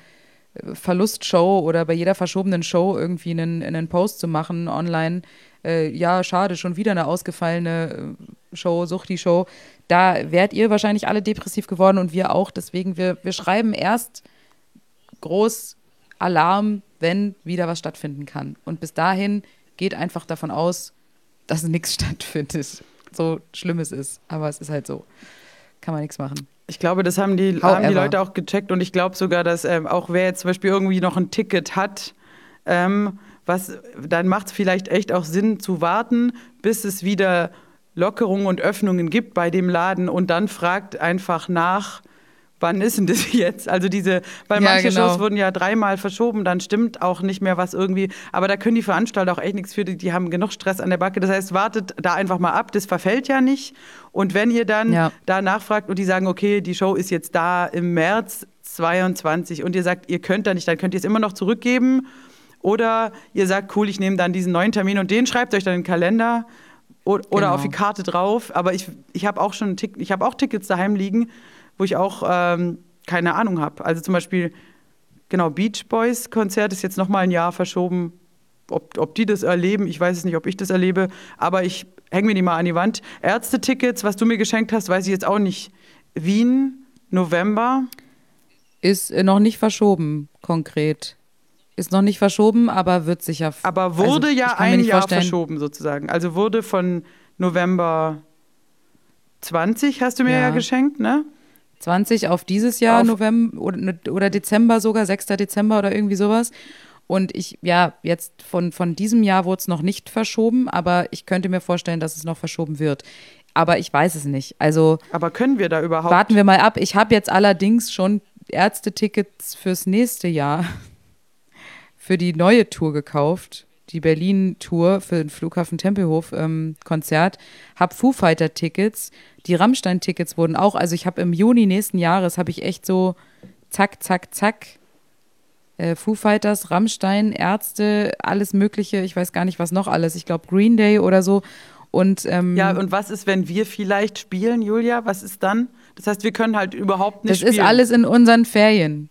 Verlustshow oder bei jeder verschobenen Show irgendwie einen Post zu machen online. Ja, schade, schon wieder eine ausgefallene Show, Suchti-Show. Da wärt ihr wahrscheinlich alle depressiv geworden und wir auch. Deswegen, wir schreiben erst groß Alarm, wenn wieder was stattfinden kann. Und bis dahin geht einfach davon aus, dass nichts stattfindet. So schlimm es ist. Aber es ist halt so. Kann man nichts machen. Ich glaube, das haben die Leute auch gecheckt und ich glaube sogar, dass auch wer jetzt zum Beispiel irgendwie noch ein Ticket hat, dann macht es vielleicht echt auch Sinn zu warten, bis es wieder Lockerungen und Öffnungen gibt bei dem Laden und dann fragt einfach nach, wann ist denn das jetzt? Also weil manche Shows wurden ja 3-mal verschoben, dann stimmt auch nicht mehr was irgendwie. Aber da können die Veranstalter auch echt nichts für, die haben genug Stress an der Backe. Das heißt, wartet da einfach mal ab, das verfällt ja nicht. Und wenn ihr dann da nachfragt und die sagen, okay, die Show ist jetzt da im März 22 und ihr sagt, ihr könnt da nicht, dann könnt ihr es immer noch zurückgeben. Oder ihr sagt, cool, ich nehme dann diesen neuen Termin und den schreibt euch dann in den Kalender oder auf die Karte drauf. Aber ich habe auch Tickets daheim liegen, wo ich auch keine Ahnung habe. Also zum Beispiel, Beach Boys Konzert ist jetzt nochmal ein Jahr verschoben. Ob die das erleben, ich weiß es nicht, ob ich das erlebe, aber ich hänge mir die mal an die Wand. Ärzte-Tickets, was du mir geschenkt hast, weiß ich jetzt auch nicht. Wien, November. Ist noch nicht verschoben, konkret. Ist noch nicht verschoben, aber wird sicher. Aber wurde ein Jahr verschoben sozusagen. Also wurde von November 20, hast du mir ja geschenkt, ne? 20 auf dieses Jahr, November oder Dezember sogar, 6. Dezember oder irgendwie sowas. Und jetzt von diesem Jahr wurde es noch nicht verschoben, aber ich könnte mir vorstellen, dass es noch verschoben wird. Aber ich weiß es nicht. Also, aber können wir da überhaupt? Warten wir mal ab. Ich habe jetzt allerdings schon Ärzte-Tickets fürs nächste Jahr für die neue Tour gekauft. Die Berlin-Tour für den Flughafen Tempelhof-Konzert. Habe Foo Fighter-Tickets. Die Rammstein-Tickets wurden auch, also ich habe im Juni nächsten Jahres, habe ich echt so zack, zack, zack. Foo Fighters, Rammstein, Ärzte, alles Mögliche. Ich weiß gar nicht, was noch alles. Ich glaube Green Day oder so. Und, und was ist, wenn wir vielleicht spielen, Julia? Was ist dann? Das heißt, wir können halt überhaupt nicht spielen. Das ist alles in unseren Ferien.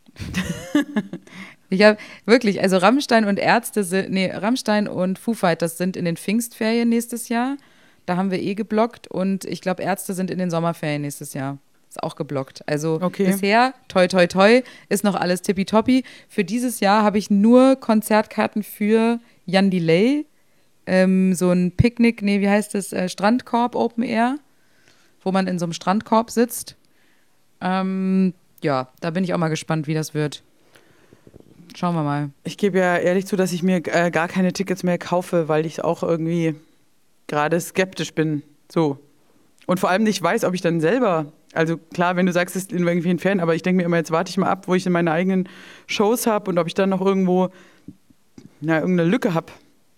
Ich habe wirklich, also Rammstein und Rammstein und Foo Fighters sind in den Pfingstferien nächstes Jahr. Da haben wir geblockt und ich glaube, Ärzte sind in den Sommerferien nächstes Jahr. Ist auch geblockt. Also bisher, toi, toi, toi, ist noch alles tippitoppi. Für dieses Jahr habe ich nur Konzertkarten für Jan Delay, so ein Picknick, wie heißt das, Strandkorb Open Air, wo man in so einem Strandkorb sitzt. Da bin ich auch mal gespannt, wie das wird. Schauen wir mal. Ich gebe ja ehrlich zu, dass ich mir gar keine Tickets mehr kaufe, weil ich auch irgendwie gerade skeptisch bin. So. Und vor allem nicht weiß, ob ich dann selber, also klar, wenn du sagst, es ist in irgendwie ein Fan, aber ich denke mir immer, jetzt warte ich mal ab, wo ich meine eigenen Shows habe und ob ich dann noch irgendwo irgendeine Lücke habe.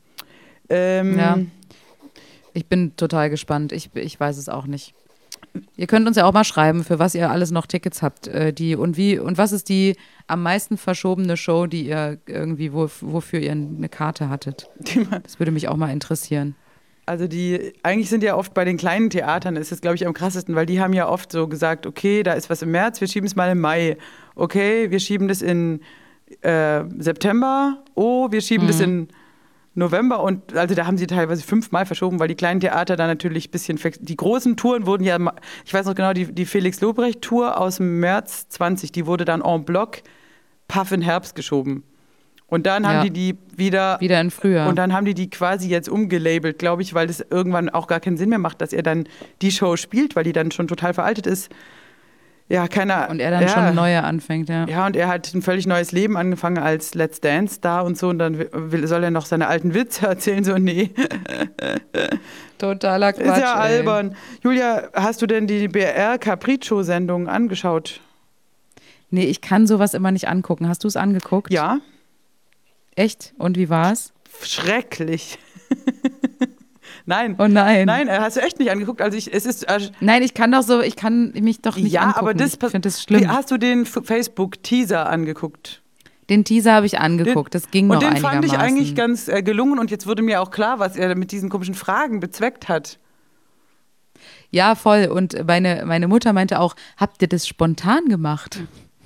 Ich bin total gespannt. Ich weiß es auch nicht. Ihr könnt uns ja auch mal schreiben, für was ihr alles noch Tickets habt. Und was ist die am meisten verschobene Show, die ihr irgendwie, wofür ihr eine Karte hattet? Das würde mich auch mal interessieren. Also eigentlich sind ja oft bei den kleinen Theatern, ist es, glaube ich, am krassesten, weil die haben ja oft so gesagt, okay, da ist was im März, wir schieben es mal im Mai. Okay, wir schieben das in September. Oh, wir schieben das in November. Und also da haben sie teilweise 5-mal verschoben, weil die kleinen Theater da natürlich ein bisschen, die großen Touren wurden ja, ich weiß noch genau, die Felix-Lobrecht-Tour aus dem März 20, die wurde dann en bloc paff in Herbst geschoben. Und dann haben die wieder in Frühjahr. Und dann haben die quasi jetzt umgelabelt, glaube ich, weil das irgendwann auch gar keinen Sinn mehr macht, dass er dann die Show spielt, weil die dann schon total veraltet ist. Ja, keiner. Und er dann schon eine neue anfängt, ja. Ja, und er hat ein völlig neues Leben angefangen als Let's Dance-Star und so. Und dann soll er noch seine alten Witze erzählen, so nee. Totaler Quatsch. Ist ja albern. Julia, hast du denn die BR Capriccio-Sendung angeschaut? Nee, ich kann sowas immer nicht angucken. Hast du es angeguckt? Ja. Echt? Und wie war's? Schrecklich. Nein. Oh nein. Nein, hast du echt nicht angeguckt? Also nein, ich kann mich doch nicht angucken. Aber ich finde das schlimm. Hast du den Facebook-Teaser angeguckt? Den Teaser habe ich angeguckt, das ging noch einigermaßen. Und den fand ich eigentlich ganz gelungen und jetzt wurde mir auch klar, was er mit diesen komischen Fragen bezweckt hat. Ja, voll. Und meine Mutter meinte auch, habt ihr das spontan gemacht?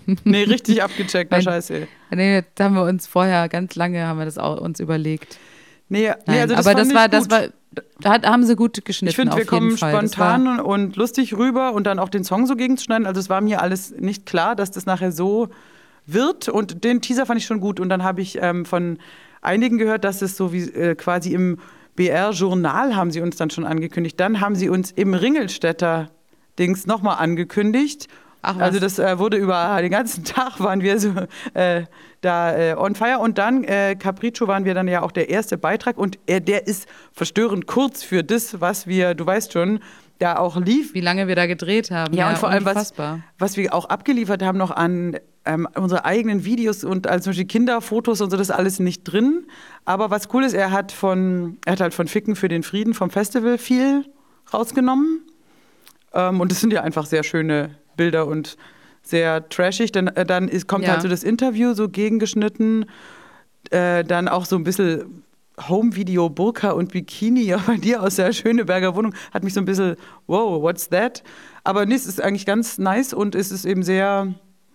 Nee, richtig abgecheckter Scheiß, ey. Nee, da haben wir uns vorher ganz lange haben wir das auch uns überlegt. Nee, Nein, also aber das fand ich war, gut. da haben sie gut geschnitten. Ich finde, auf wir kommen jeden Fall. Das war- spontan und lustig rüber und dann auch den Song so gegenzuschneiden. Also es war mir alles nicht klar, dass das nachher so wird. Und den Teaser fand ich schon gut. Und dann habe ich von einigen gehört, dass es so wie quasi im BR-Journal haben sie uns dann schon angekündigt. Dann haben sie uns im Ringelstädter Dings nochmal angekündigt. Ach, was? Also das wurde über den ganzen Tag waren wir so on fire und dann Capriccio waren wir dann ja auch der erste Beitrag und der ist verstörend kurz für das, was wir, du weißt schon, da auch lief. Wie lange wir da gedreht haben. Ja, und vor allem unfassbar. was wir auch abgeliefert haben noch an unsere eigenen Videos und also zum Beispiel Kinderfotos und so, das ist alles nicht drin. Aber was cool ist, er hat halt von Ficken für den Frieden vom Festival viel rausgenommen. Und das sind ja einfach sehr schöne Bilder und sehr trashig. Dann kommt Ja. halt so das Interview so gegengeschnitten. Dann auch so ein bisschen Home-Video, Burka und Bikini ja, bei dir aus der Schöneberger Wohnung. Hat mich so ein bisschen, wow, what's that? Aber nee, es ist eigentlich ganz nice und es ist eben sehr,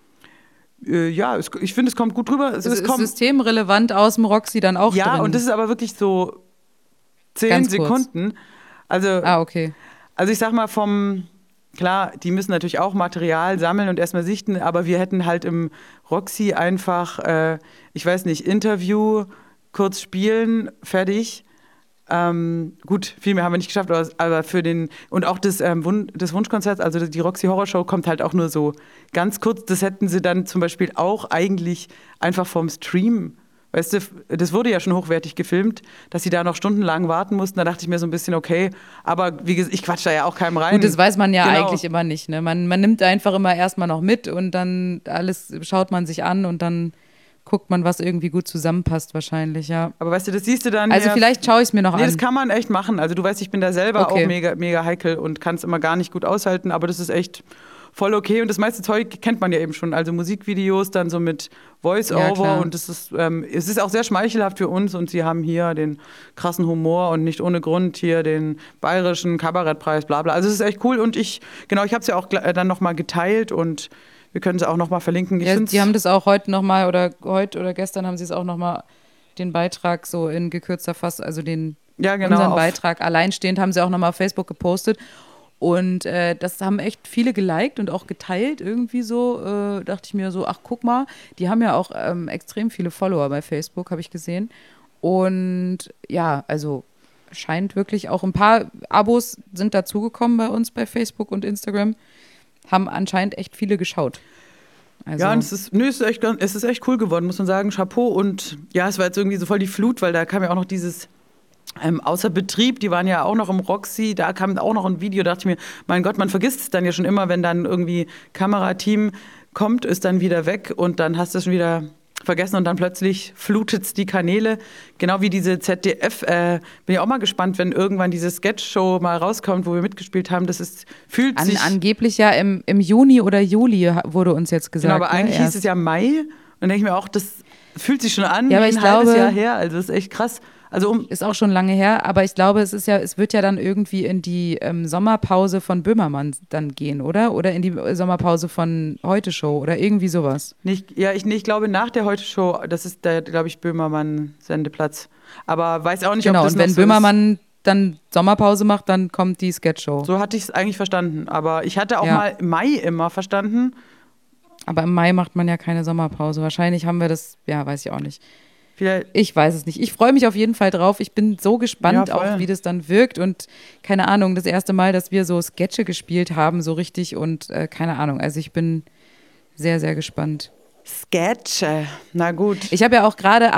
ich finde, es kommt gut rüber. Es ist systemrelevant aus dem Roxy dann auch ja, drin. und das ist aber wirklich so 10 Ganz kurz. Sekunden. Also, Okay. also ich sag mal klar, die müssen natürlich auch Material sammeln und erstmal sichten, aber wir hätten halt im Roxy einfach, ich weiß nicht, Interview, kurz spielen, fertig. Gut, viel mehr haben wir nicht geschafft, aber für den, und auch das Wunschkonzert, also die Roxy Horror Show kommt halt auch nur so ganz kurz, das hätten sie dann zum Beispiel auch eigentlich einfach vom Stream. Weißt du, das wurde ja schon hochwertig gefilmt, dass sie da noch stundenlang warten mussten. Da dachte ich mir so ein bisschen, okay, aber wie gesagt, ich quatsch da ja auch keinem rein. Gut, das weiß man ja Genau. eigentlich immer nicht. Ne? Man nimmt einfach immer erstmal noch mit und dann alles schaut man sich an und dann guckt man, was irgendwie gut zusammenpasst wahrscheinlich, ja. Aber weißt du, das siehst du dann. Also ja, vielleicht schaue ich es mir noch nee, das an. kann man echt machen. Also du weißt, ich bin da selber Okay. auch mega, mega heikel und kann es immer gar nicht gut aushalten, aber das ist echt voll okay. Und das meiste Zeug kennt man ja eben schon. Also Musikvideos dann so mit Voice-Over Ja, klar. und das ist, es ist auch sehr schmeichelhaft für uns und sie haben hier den krassen Humor und nicht ohne Grund hier den bayerischen Kabarettpreis, bla bla. Also es ist echt cool und ich habe es ja auch dann nochmal geteilt und wir können es auch nochmal verlinken. Ich Ja, find's- die haben das auch heute nochmal heute oder gestern haben sie es auch nochmal den Beitrag so in gekürzter Fassung, also den ja, genau, unseren auf- Beitrag alleinstehend haben sie auch nochmal auf Facebook gepostet. Und das haben echt viele geliked und auch geteilt irgendwie so. Dachte ich mir so, ach guck mal, die haben ja auch extrem viele Follower bei Facebook, habe ich gesehen. Und ja, also scheint wirklich auch ein paar Abos sind dazugekommen bei uns bei Facebook und Instagram. Haben anscheinend echt viele geschaut. Also, Ja, und es ist echt cool geworden, muss man sagen. Chapeau. Und ja, es war jetzt irgendwie so voll die Flut, weil da kam ja auch noch dieses außer Betrieb, die waren ja auch noch im Roxy, da kam auch noch ein Video, dachte ich mir, mein Gott, man vergisst es dann ja schon immer, wenn dann irgendwie Kamerateam kommt, ist dann wieder weg und dann hast du es schon wieder vergessen und dann plötzlich flutet es die Kanäle. Genau wie diese ZDF, bin ja auch mal gespannt, wenn irgendwann diese Sketch-Show mal rauskommt, wo wir mitgespielt haben, fühlt sich... angeblich ja im Juni oder Juli wurde uns jetzt gesagt. Genau, aber eigentlich ne, hieß es ja Mai. Und dann denke ich mir auch, das fühlt sich schon an Ja, aber wie ich ein halbes glaube- Jahr her. Also das ist echt krass. Also Ist auch schon lange her, aber ich glaube, es wird ja dann irgendwie in die Sommerpause von Böhmermann dann gehen, oder? Oder in die Sommerpause von Heute Show oder irgendwie sowas. ich glaube nach der Heute-Show, das ist der, glaube ich, Böhmermann-Sendeplatz. Aber weiß auch nicht, Genau, ob das und wenn noch so Böhmermann dann Sommerpause macht, dann kommt die Sketchshow. ist. So hatte ich es eigentlich verstanden. Aber ich hatte auch Ja. mal Mai immer verstanden. Aber im Mai macht man ja keine Sommerpause. Wahrscheinlich haben wir das, ja, weiß ich auch nicht. Vielleicht, Ich weiß es nicht. Ich freue mich auf jeden Fall drauf. Ich bin so gespannt, Ja, voll. auch wie das dann wirkt. Und keine Ahnung, das erste Mal, dass wir so Sketche gespielt haben, so richtig. Und keine Ahnung, also ich bin sehr, sehr gespannt. Sketch. Na gut. Ich habe ja auch gerade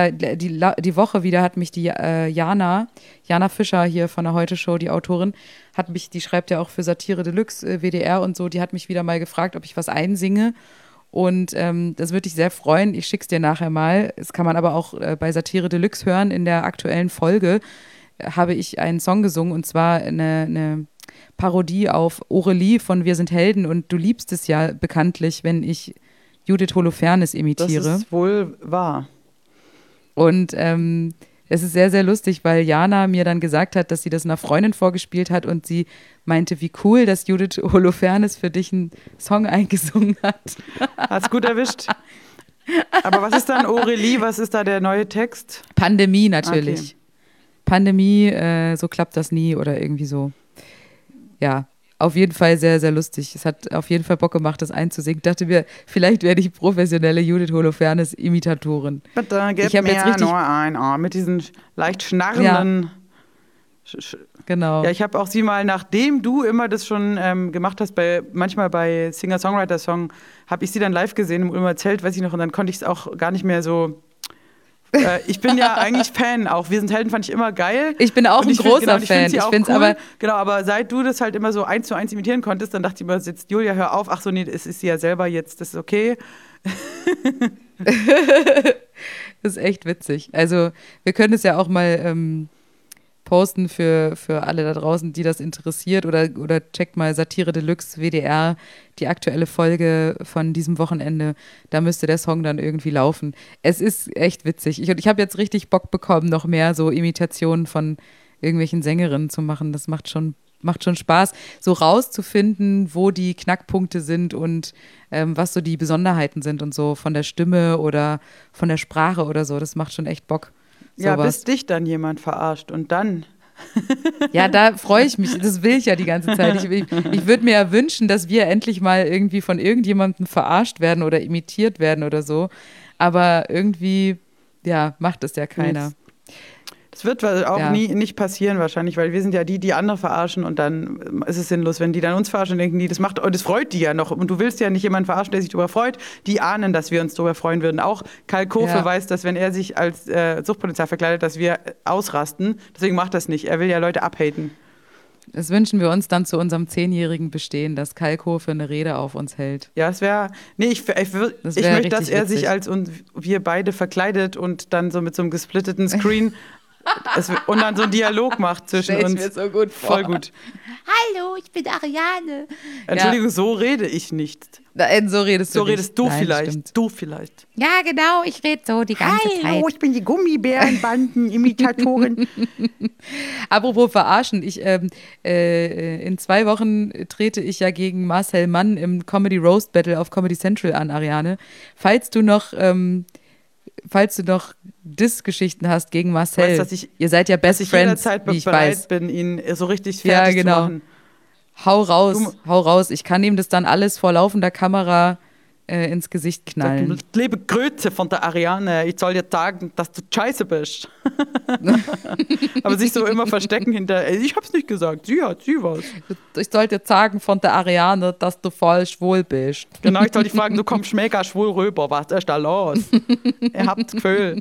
die Woche wieder hat mich die Jana Fischer hier von der Heute Show, die Autorin, die schreibt ja auch für Satire Deluxe, WDR und so, die hat mich wieder mal gefragt, ob ich was einsinge. Und das würde ich sehr freuen. Ich schick's dir nachher mal. Das kann man aber auch bei Satire Deluxe hören. In der aktuellen Folge habe ich einen Song gesungen und zwar eine Parodie auf Aurelie von Wir sind Helden. Und du liebst es ja bekanntlich, wenn ich Judith Holofernes Das imitiere. ist wohl wahr. Und es ist sehr, sehr lustig, weil Jana mir dann gesagt hat, dass sie das einer Freundin vorgespielt hat und sie meinte, wie cool, dass Judith Holofernes für dich einen Song eingesungen hat. Hat's gut erwischt. Aber was ist dann Aurelie? Was ist da der neue Text? Pandemie natürlich. Okay. Pandemie, so klappt das nie oder irgendwie so. Ja, auf jeden Fall sehr, sehr lustig. Es hat auf jeden Fall Bock gemacht, das einzusingen. Ich dachte mir, vielleicht werde ich professionelle Judith Holofernes-Imitatorin. Bitte gib Ich hab mir jetzt richtig- nur ein Ohr mit diesen leicht schnarrenden. Genau. Ja, ich habe auch sie mal, nachdem du immer das schon gemacht hast, manchmal bei Singer-Songwriter-Song, habe ich sie dann live gesehen im Ulmer Zelt, weiß ich noch, und dann konnte ich es auch gar nicht mehr so. Ich bin ja eigentlich Fan auch. Wir sind Helden fand ich immer geil. Ich bin auch Und ein ich find- großer genau, und ich find Fan. sie Ich auch finde es cool. aber, Genau, aber seit du das halt immer so 1:1 imitieren konntest, dann dachte ich immer, jetzt Julia, hör auf. Ach so, nee, es ist sie ja selber jetzt, das ist okay. das ist echt witzig. Also wir können es ja auch mal posten für alle da draußen, die das interessiert oder checkt mal Satire Deluxe WDR, die aktuelle Folge von diesem Wochenende. Da müsste der Song dann irgendwie laufen. Es ist echt witzig. Ich habe jetzt richtig Bock bekommen, noch mehr so Imitationen von irgendwelchen Sängerinnen zu machen. Das macht schon Spaß, so rauszufinden, wo die Knackpunkte sind und was so die Besonderheiten sind und so von der Stimme oder von der Sprache oder so. Das macht schon echt Bock. Ja, Sowas. bis dich dann jemand verarscht und dann. Ja, da freue ich mich. Das will ich ja die ganze Zeit. Ich würde mir ja wünschen, dass wir endlich mal irgendwie von irgendjemandem verarscht werden oder imitiert werden oder so. Aber irgendwie, ja, macht es ja keiner. Das wird auch Ja. nicht passieren wahrscheinlich, weil wir sind ja die andere verarschen und dann ist es sinnlos, wenn die dann uns verarschen und denken, die, das macht, und das freut die ja noch. Und du willst ja nicht jemanden verarschen, der sich darüber freut. Die ahnen, dass wir uns darüber freuen würden. Auch Karl Kofe Ja. weiß, dass wenn er sich als Suchtpolizei verkleidet, dass wir ausrasten. Deswegen macht das nicht. Er will ja Leute abhaten. Das wünschen wir uns dann zu unserem 10-jährigen Bestehen, dass Kalkofe eine Rede auf uns hält. Ja, es wäre. Nee, ich Das möchte, wär dass richtig er sich witzig. als und wir beide verkleidet und dann so mit so einem gesplitteten Screen und dann so einen Dialog macht zwischen Stell ich uns. mir so gut vor. Voll gut. Hallo, ich bin Ariane. Entschuldigung, so rede ich nicht. Nein, so redest du So nicht. redest du Nein, vielleicht. stimmt. Du vielleicht. Ja, genau, ich rede so die ganze Zeit. ich bin die Gummibärenbanden-Imitatorin. Apropos verarschen, in 2 Wochen trete ich ja gegen Marcel Mann im Comedy Roast Battle auf Comedy Central an, Ariane. Falls du noch Diss-Geschichten hast gegen Marcel, Weißt, dass ich- ihr seid ja Best Dass ich Friends, jederzeit wie ich bereit weiß. bin, ihn so richtig Ja, fertig genau. zu machen. Hau raus, Du- hau raus. Ich kann ihm das dann alles vor laufender Kamera ins Gesicht knallen. Liebe Grüße von der Ariane, ich soll dir sagen, dass du scheiße bist. Aber sich so immer verstecken hinter, ich hab's nicht gesagt, sie war's. Ich sollte sagen von der Ariane, dass du voll schwul bist. Genau, ich soll dich fragen, du kommst mega schwul rüber, was ist da los? Ihr habt das Gefühl.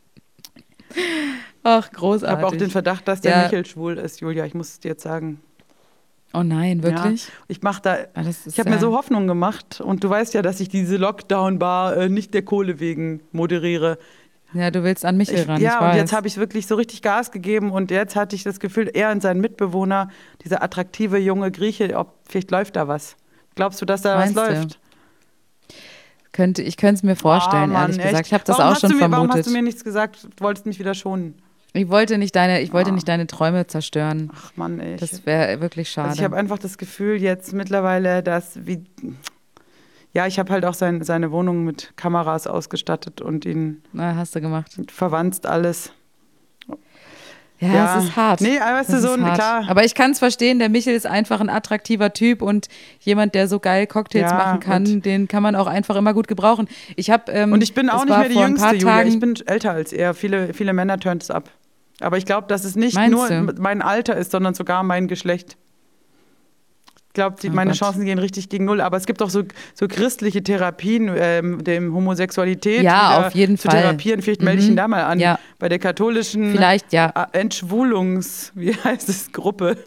Ach, Ich großartig. habe auch den Verdacht, dass der Ja. Michael schwul ist, Julia, ich muss es dir jetzt sagen. Oh nein, wirklich? Ja, ich mach da, Ah, das ist ich habe mir ja- so Hoffnung gemacht und du weißt ja, dass ich diese Lockdown-Bar nicht der Kohle wegen moderiere. Ja, du willst an Michael ran, ich Ja, und weiß. jetzt habe ich wirklich so richtig Gas gegeben und jetzt hatte ich das Gefühl, er und sein Mitbewohner, dieser attraktive junge Grieche, vielleicht läuft da was. Glaubst du, dass da was Meinst du? läuft? Ich könnte es mir vorstellen, Mann, ehrlich gesagt. echt? Ich habe das Warum auch hast schon du mir, Warum vermutet. hast du mir nichts gesagt? Du wolltest mich wieder schonen. Ich wollte nicht deine Träume zerstören. Ach Mann, ey. Das wäre wirklich schade. Also ich habe einfach das Gefühl jetzt mittlerweile, dass ich habe halt auch seine Wohnung mit Kameras ausgestattet und ihn Na, hast du gemacht. verwanzt alles. Ja, es ist hart. Nee, aber weißt du, Das so ist hart. klar. Aber ich kann es verstehen, der Michel ist einfach ein attraktiver Typ und jemand, der so geil Cocktails Ja, machen kann, und- den kann man auch einfach immer gut gebrauchen. Und ich bin auch nicht mehr die jüngste, Julia. Tagen, Ich bin älter als er. Viele Männer turnt es ab. Aber ich glaube, dass es nicht Meinst nur du? mein Alter ist, sondern sogar mein Geschlecht. Ich glaube, Oh meine Gott. Chancen gehen richtig gegen null. Aber es gibt auch so christliche Therapien, dem Homosexualität Ja, wieder auf jeden zu Fall. therapieren. Vielleicht melde ich ihn da mal an. Ja. Bei der katholischen Vielleicht, ja. Wie heißt es, Gruppe.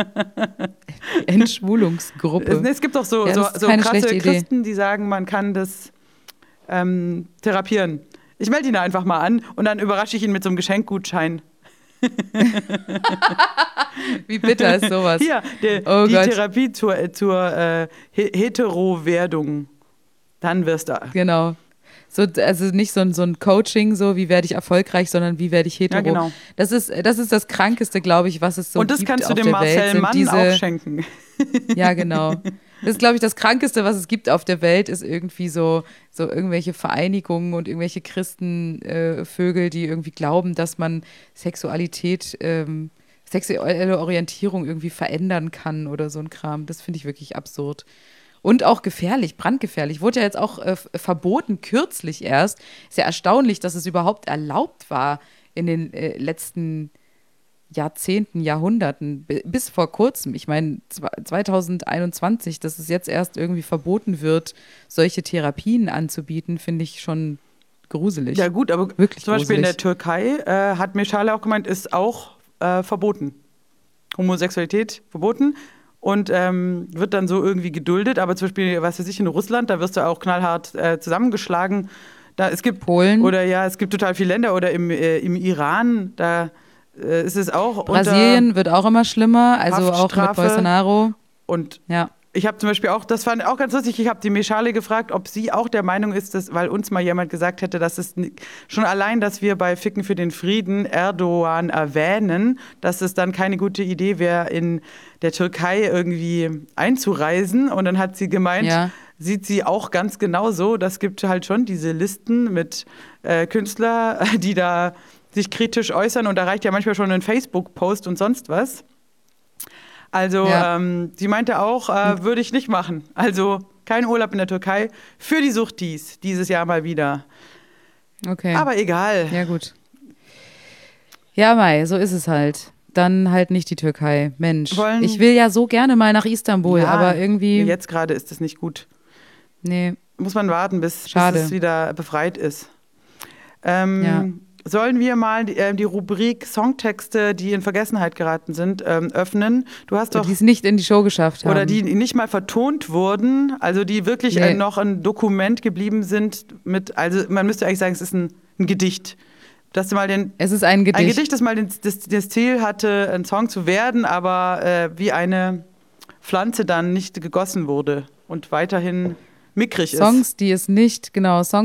Entschwulungsgruppe. Es gibt auch so, Ja, so, das ist so keine krasse schlechte Idee. Christen, die sagen, man kann das therapieren. Ich melde ihn da einfach mal an und dann überrasche ich ihn mit so einem Geschenkgutschein. Wie bitter ist sowas? Hier, Oh die Gott. Therapie zur Hetero-Werdung. Dann wirst du. Genau. Also nicht so ein Coaching, so wie werde ich erfolgreich, sondern wie werde ich hetero. Ja, genau. Das ist das Krankeste, glaube ich, was es so gibt auf der Welt. Und das kannst du dem Marcel Mann auch schenken. Ja, genau. Das ist, glaube ich, das Krankeste, was es gibt auf der Welt, ist irgendwie so irgendwelche Vereinigungen und irgendwelche Christenvögel, die irgendwie glauben, dass man Sexualität, sexuelle Orientierung irgendwie verändern kann oder so ein Kram. Das finde ich wirklich absurd. Und auch gefährlich, brandgefährlich. Wurde ja jetzt auch verboten, kürzlich erst. Ist ja erstaunlich, dass es überhaupt erlaubt war in den letzten Jahrzehnten, Jahrhunderten, bis vor kurzem. Ich meine, 2021, dass es jetzt erst irgendwie verboten wird, solche Therapien anzubieten, finde ich schon gruselig. Ja gut, aber wirklich zum Beispiel gruselig. in der Türkei hat Meschale auch gemeint, ist auch verboten. Homosexualität verboten. Und wird dann so irgendwie geduldet. Aber zum Beispiel, was weiß ich, in Russland, da wirst du auch knallhart zusammengeschlagen. Es gibt Polen. Oder ja, es gibt total viele Länder. Oder im Iran, da ist es auch Brasilien wird auch immer schlimmer, also auch mit Haftstrafe. Bolsonaro. Und Ja. ich habe zum Beispiel auch, das fand ich auch ganz lustig, ich habe die Meschale gefragt, ob sie auch der Meinung ist, weil uns mal jemand gesagt hätte, dass es schon allein, dass wir bei Ficken für den Frieden Erdogan erwähnen, dass es dann keine gute Idee wäre, in der Türkei irgendwie einzureisen. Und dann hat sie gemeint, Ja. sieht sie auch ganz genau so, das gibt halt schon diese Listen mit Künstlern, die da sich kritisch äußern. Und da reicht ja manchmal schon ein Facebook-Post und sonst was. Also Ja. sie meinte auch, würde ich nicht machen. Also kein Urlaub in der Türkei für die Suchtis dieses Jahr mal wieder. Okay. Aber egal. Ja, gut. Ja, Mai, so ist es halt. Dann halt nicht die Türkei. Mensch. Ich will ja so gerne mal nach Istanbul, Ja, aber irgendwie. Jetzt gerade ist es nicht gut. Nee. Muss man warten, bis Schade. es wieder befreit ist. Ja. Sollen wir mal die Rubrik Songtexte, die in Vergessenheit geraten sind, öffnen? Du hast doch Die es nicht in die Show geschafft haben. oder die nicht mal vertont wurden, also die wirklich Nee. noch ein Dokument geblieben sind also man müsste eigentlich sagen, es ist ein Gedicht. Dass du mal Es ist ein Gedicht. Ein Gedicht, das mal das Ziel hatte, ein Song zu werden, aber wie eine Pflanze dann nicht gegossen wurde und weiterhin mickrig ist. Songs, die es nicht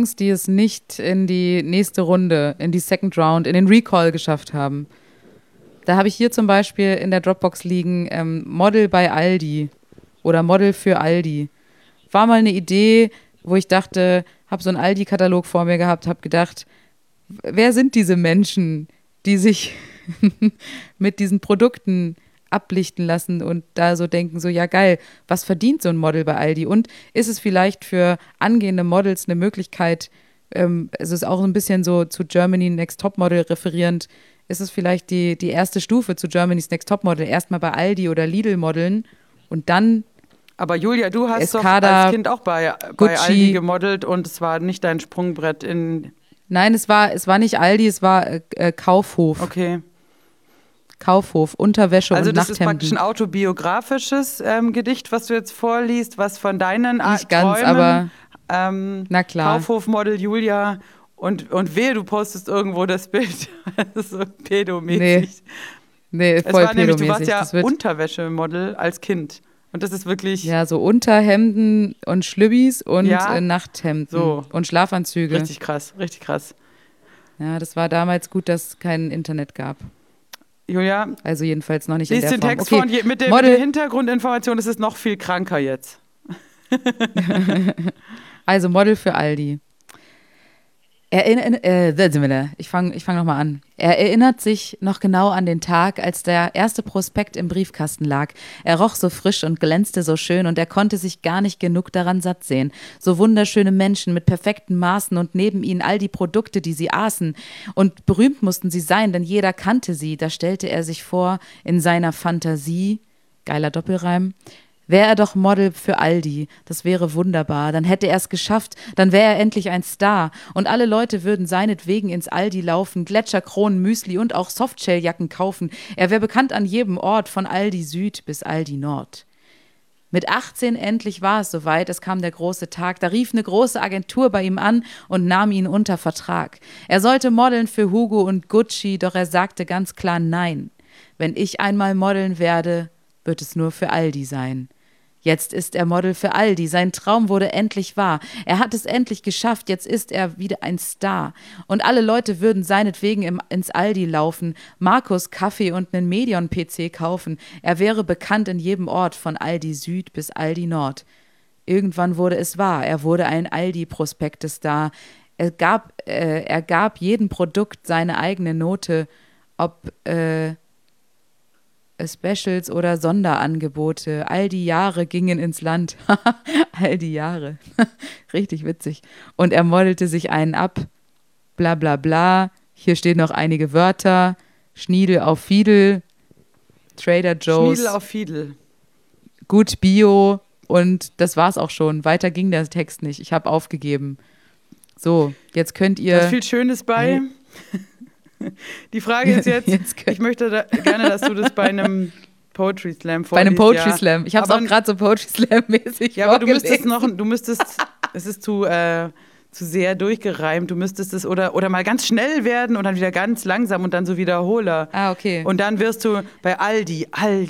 in die nächste Runde, in die Second Round, in den Recall geschafft haben. Da habe ich hier zum Beispiel in der Dropbox liegen Model bei Aldi oder Model für Aldi. War mal eine Idee, wo ich dachte, habe so einen Aldi-Katalog vor mir gehabt, habe gedacht, wer sind diese Menschen, die sich mit diesen Produkten ablichten lassen und da so denken, so ja geil, was verdient so ein Model bei Aldi? Und ist es vielleicht für angehende Models eine Möglichkeit, es ist auch so ein bisschen so zu Germany Next Topmodel referierend, ist es vielleicht die erste Stufe zu Germany's Next Topmodel, erstmal bei Aldi oder Lidl modeln und dann Aber Julia, du hast Escada, doch als Kind auch bei Gucci. Aldi gemodelt und es war nicht dein Sprungbrett in... Nein, es war nicht Aldi, es war Kaufhof. Okay. Kaufhof, Unterwäsche Also und das ist praktisch Nachthemden. ein autobiografisches Gedicht, was du jetzt vorliest, was von deinen Nicht ganz, Träumen, aber na klar. Kaufhofmodel Julia und wehe, du postest irgendwo das Bild. Das ist so pedomäßig. Nee, Es voll war nämlich, du pedomäßig. warst ja Unterwäschemodel als Kind. Und das ist wirklich Ja, so Unterhemden und Schlübbis und Ja, Nachthemden so. und Schlafanzüge. richtig krass, richtig krass. Ja, das war damals gut, dass es kein Internet gab. Julia, Also jedenfalls noch nicht in lies der den Form. Text Okay, vor und mit der Model, Hintergrundinformation ist es noch viel kranker jetzt. also Model für Aldi. Ich fang nochmal an. Er erinnert sich noch genau an den Tag, als der erste Prospekt im Briefkasten lag. Er roch so frisch und glänzte so schön und er konnte sich gar nicht genug daran satt sehen. So wunderschöne Menschen mit perfekten Maßen und neben ihnen all die Produkte, die sie aßen. Und berühmt mussten sie sein, denn jeder kannte sie. Da stellte er sich vor, in seiner Fantasie, geiler Doppelreim, wäre er doch Model für Aldi, das wäre wunderbar, dann hätte er es geschafft, dann wäre er endlich ein Star und alle Leute würden seinetwegen ins Aldi laufen, Gletscherkronen, Müsli und auch Softshelljacken kaufen. Er wäre bekannt an jedem Ort, von Aldi Süd bis Aldi Nord. Mit 18 endlich war es soweit, es kam der große Tag, da rief eine große Agentur bei ihm an und nahm ihn unter Vertrag. Er sollte modeln für Hugo und Gucci, doch er sagte ganz klar nein. Wenn ich einmal modeln werde, wird es nur für Aldi sein. Jetzt ist er Model für Aldi. Sein Traum wurde endlich wahr. Er hat es endlich geschafft. Jetzt ist er wieder ein Star. Und alle Leute würden seinetwegen ins Aldi laufen, Markus Kaffee und einen Medion-PC kaufen. Er wäre bekannt in jedem Ort, von Aldi Süd bis Aldi Nord. Irgendwann wurde es wahr. Er wurde ein Aldi-Prospektes-Star. Er gab jedem Produkt seine eigene Note, ob Specials oder Sonderangebote. All die Jahre gingen ins Land. All die Jahre. Richtig witzig. Und er modelte sich einen ab. Bla bla bla. Hier stehen noch einige Wörter. Schniedel auf Fiedel. Trader Joe's. Schniedel auf Fiedel. Gut Bio. Und das war's auch schon. Weiter ging der Text nicht. Ich habe aufgegeben. So, jetzt könnt ihr... Da ist viel Schönes bei. Die Frage ist jetzt ich möchte gerne, dass du das bei einem Poetry Slam vorliest. Bei einem Poetry Slam. Ich habe es auch gerade so Poetry Slam-mäßig Ja, aber du müsstest, es ist zu sehr durchgereimt, du müsstest es oder mal ganz schnell werden und dann wieder ganz langsam und dann so Wiederholer. Ah, okay. Und dann wirst du bei Aldi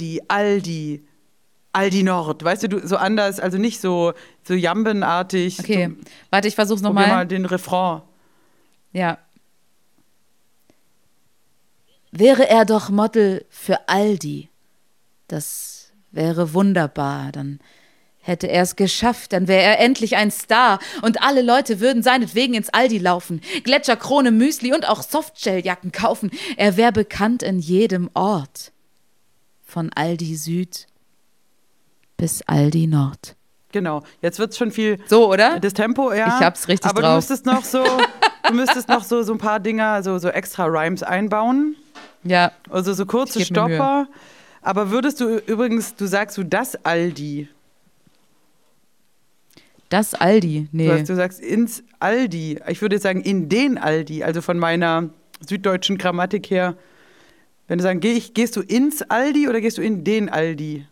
Nord, weißt du, so anders, also nicht so jambenartig. Okay, warte, ich versuch's Probier nochmal. mal den Refrain. Ja. Wäre er doch Model für Aldi, das wäre wunderbar, dann hätte er es geschafft, dann wäre er endlich ein Star und alle Leute würden seinetwegen ins Aldi laufen, Gletscherkrone, Müsli und auch Softshelljacken kaufen. Er wäre bekannt in jedem Ort, von Aldi Süd bis Aldi Nord. Genau, jetzt wird's schon viel. So, oder? Das Tempo, ja. Ich hab's richtig aber drauf. Du müsstest noch so ein paar Dinger, so extra Rhymes einbauen. Ja. Also so kurze Stopper. Aber würdest du übrigens, du sagst das Aldi. Das Aldi? Nee. Du sagst ins Aldi. Ich würde jetzt sagen in den Aldi, also von meiner süddeutschen Grammatik her. Wenn du sagen, gehst du ins Aldi oder gehst du in den Aldi?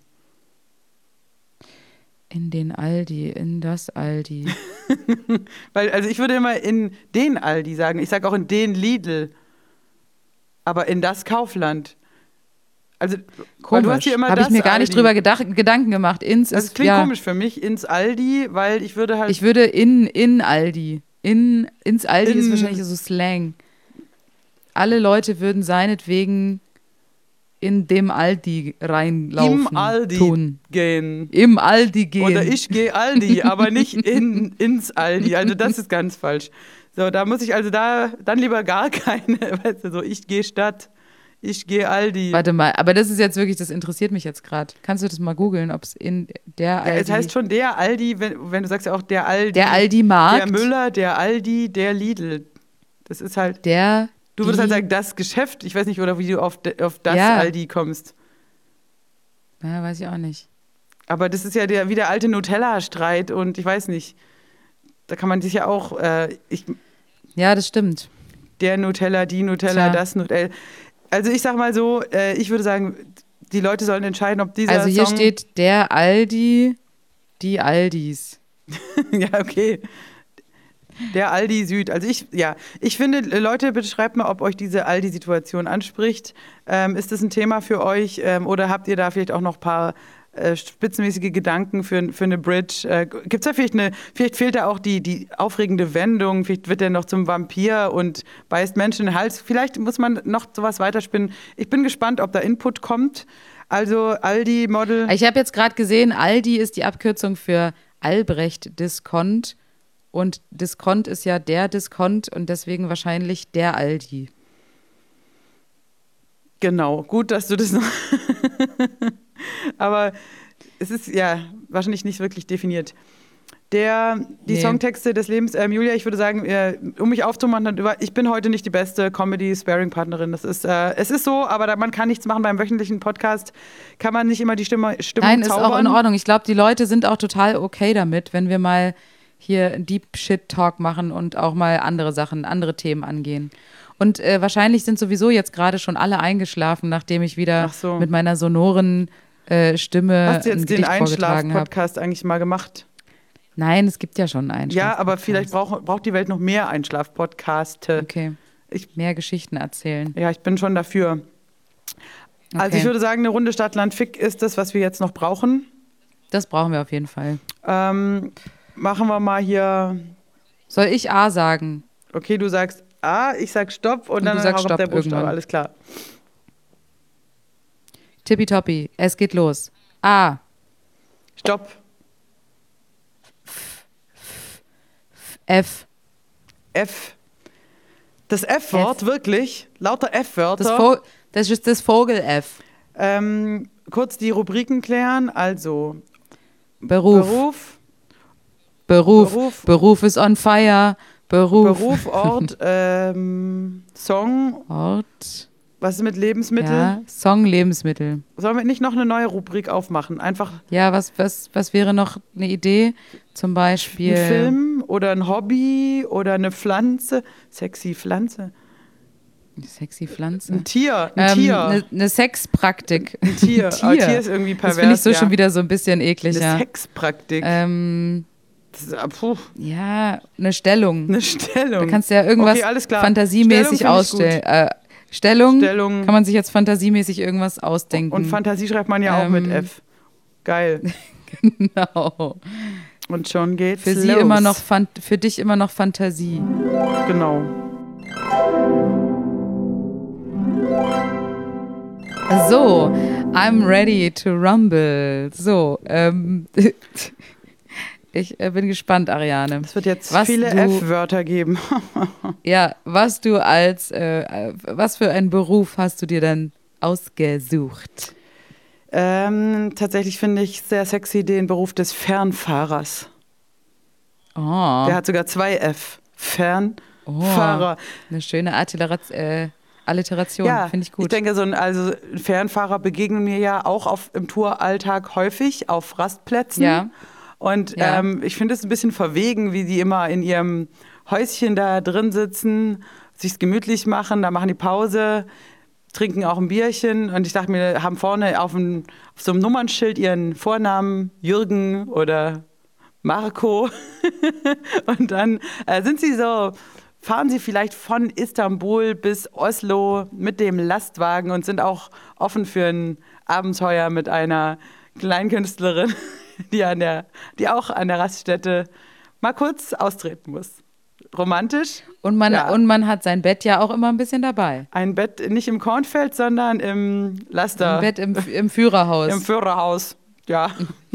In den Aldi, in das Aldi. Weil, also ich würde immer in den Aldi sagen. Ich sage auch in den Lidl. Aber in das Kaufland. Also, komisch. Du hast hier immer habe ich mir gar nicht Aldi. drüber Gedanken gemacht. Das klingt komisch für mich, ins Aldi, weil ich würde halt... Ich würde in Aldi. Ins Aldi ist wahrscheinlich so Slang. Alle Leute würden seinetwegen in dem Aldi reinlaufen. Im Aldi tun. gehen. Im Aldi gehen. Oder ich gehe Aldi, aber nicht ins Aldi. Also das ist ganz falsch. So, da muss ich also dann lieber gar keine, weißt du, so ich gehe Stadt, ich gehe Aldi. Warte mal, aber das ist jetzt wirklich, das interessiert mich jetzt gerade. Kannst du das mal googeln, ob es in der Aldi... Ja, es heißt schon der Aldi, wenn du sagst ja auch der Aldi. Der Aldi-Markt. Der Müller, der Aldi, der Lidl. Das ist halt... Du würdest halt sagen, das Geschäft. Ich weiß nicht, oder wie du auf das Aldi kommst. Ja, weiß ich auch nicht. Aber das ist ja wie der alte Nutella-Streit und ich weiß nicht. Da kann man sich ja auch... Ja, das stimmt. Der Nutella, die Nutella, das Nutella. Also ich sag mal so, ich würde sagen, die Leute sollen entscheiden, ob dieser Song... Also hier steht der Aldi, die Aldis. Ja, okay. Der Aldi Süd. Also ich finde, Leute, bitte schreibt mal, ob euch diese Aldi-Situation anspricht. Ist das ein Thema für euch oder habt ihr da vielleicht auch noch ein paar spitzenmäßige Gedanken für eine Bridge? Gibt es da vielleicht fehlt da auch die aufregende Wendung, vielleicht wird er noch zum Vampir und beißt Menschen in den Hals. Vielleicht muss man noch sowas weiterspinnen. Ich bin gespannt, ob da Input kommt. Also Aldi-Model. Ich habe jetzt gerade gesehen, Aldi ist die Abkürzung für Albrecht Diskont. Und Diskont ist ja der Diskont und deswegen wahrscheinlich der Aldi. Genau, gut, dass du das noch... Aber es ist ja wahrscheinlich nicht wirklich definiert. Die Songtexte des Lebens, Julia, ich würde sagen, um mich aufzumachen, ich bin heute nicht die beste Comedy-Sparing-Partnerin. Es ist so, aber man kann nichts machen beim wöchentlichen Podcast. Kann man nicht immer die Stimmung Nein, zaubern. ist auch in Ordnung. Ich glaube, die Leute sind auch total okay damit, wenn wir mal hier Deep Shit Talk machen und auch mal andere Sachen, andere Themen angehen. Und wahrscheinlich sind sowieso jetzt gerade schon alle eingeschlafen, nachdem ich wieder mit meiner sonoren Stimme Hast du jetzt den Einschlaf-Podcast eigentlich mal gemacht? Nein, es gibt ja schon einen Einschlaf-Podcast. Ja, aber vielleicht braucht die Welt noch mehr Einschlaf-Podcaste. Okay, mehr Geschichten erzählen. Ja, ich bin schon dafür. Okay. Also ich würde sagen, eine Runde Stadt, Land, Fick ist das, was wir jetzt noch brauchen. Das brauchen wir auf jeden Fall. Machen wir mal hier. Soll ich A sagen? Okay, du sagst A, ich sag Stopp und dann du sagst hau auf der Stopp Buchstabe. irgendwann. Alles klar. Tippitoppi, es geht los. A. Stopp. F. F. Das F-Wort, wirklich? Lauter F-Wörter. Das ist das Vogel-F. Kurz die Rubriken klären. Also, Beruf. Beruf. Beruf ist on fire. Beruf, Ort, Song. Ort. Was ist mit Lebensmittel? Ja, Song, Lebensmittel. Sollen wir nicht noch eine neue Rubrik aufmachen? Einfach Ja, was wäre noch eine Idee? Zum Beispiel. ein Film oder ein Hobby oder eine Pflanze. Sexy Pflanze. Sexy Pflanze. Ein Tier. Ein Tier. Eine Sexpraktik. Ein Tier. Ein Aber Tier ist irgendwie pervers. Das finde ich so ja. schon wieder so ein bisschen eklig, Eine ja. Sexpraktik. Das ist, Ja, eine Stellung. eine Stellung. Da kannst du ja irgendwas Okay, alles klar. fantasiemäßig Stellung find ich ausstellen. Stellung Stellung. kann man sich jetzt fantasiemäßig irgendwas ausdenken. Und Fantasie schreibt man ja auch mit F. Geil. Genau. Und schon geht's Für los. sie immer noch für dich immer noch Fantasie. Genau. So, I'm ready to rumble. So, ich bin gespannt, Ariane. Es wird jetzt Was viele du- F-Wörter geben. Ja, was du was für einen Beruf hast du dir denn ausgesucht? Tatsächlich finde ich sehr sexy den Beruf des Fernfahrers. Oh, Der hat sogar 2 F. Fernfahrer. eine schöne Alliteration, Ja, finde ich gut. Ich denke, also Fernfahrer begegnen mir ja auch im Touralltag häufig auf Rastplätzen. Ja. Und Ja. ich finde es ein bisschen verwegen, wie die immer in ihrem Häuschen da drin sitzen, sich's gemütlich machen, da machen die Pause, trinken auch ein Bierchen. Und ich dachte mir, haben vorne auf so einem Nummernschild ihren Vornamen Jürgen oder Marco. Und dann fahren sie vielleicht von Istanbul bis Oslo mit dem Lastwagen und sind auch offen für ein Abenteuer mit einer Kleinkünstlerin, die auch an der Raststätte mal kurz austreten muss. Romantisch. Und man, Ja. und man hat sein Bett ja auch immer ein bisschen dabei. Ein Bett nicht im Kornfeld, sondern im Laster. Ein Bett im Führerhaus. Im Führerhaus. Ja,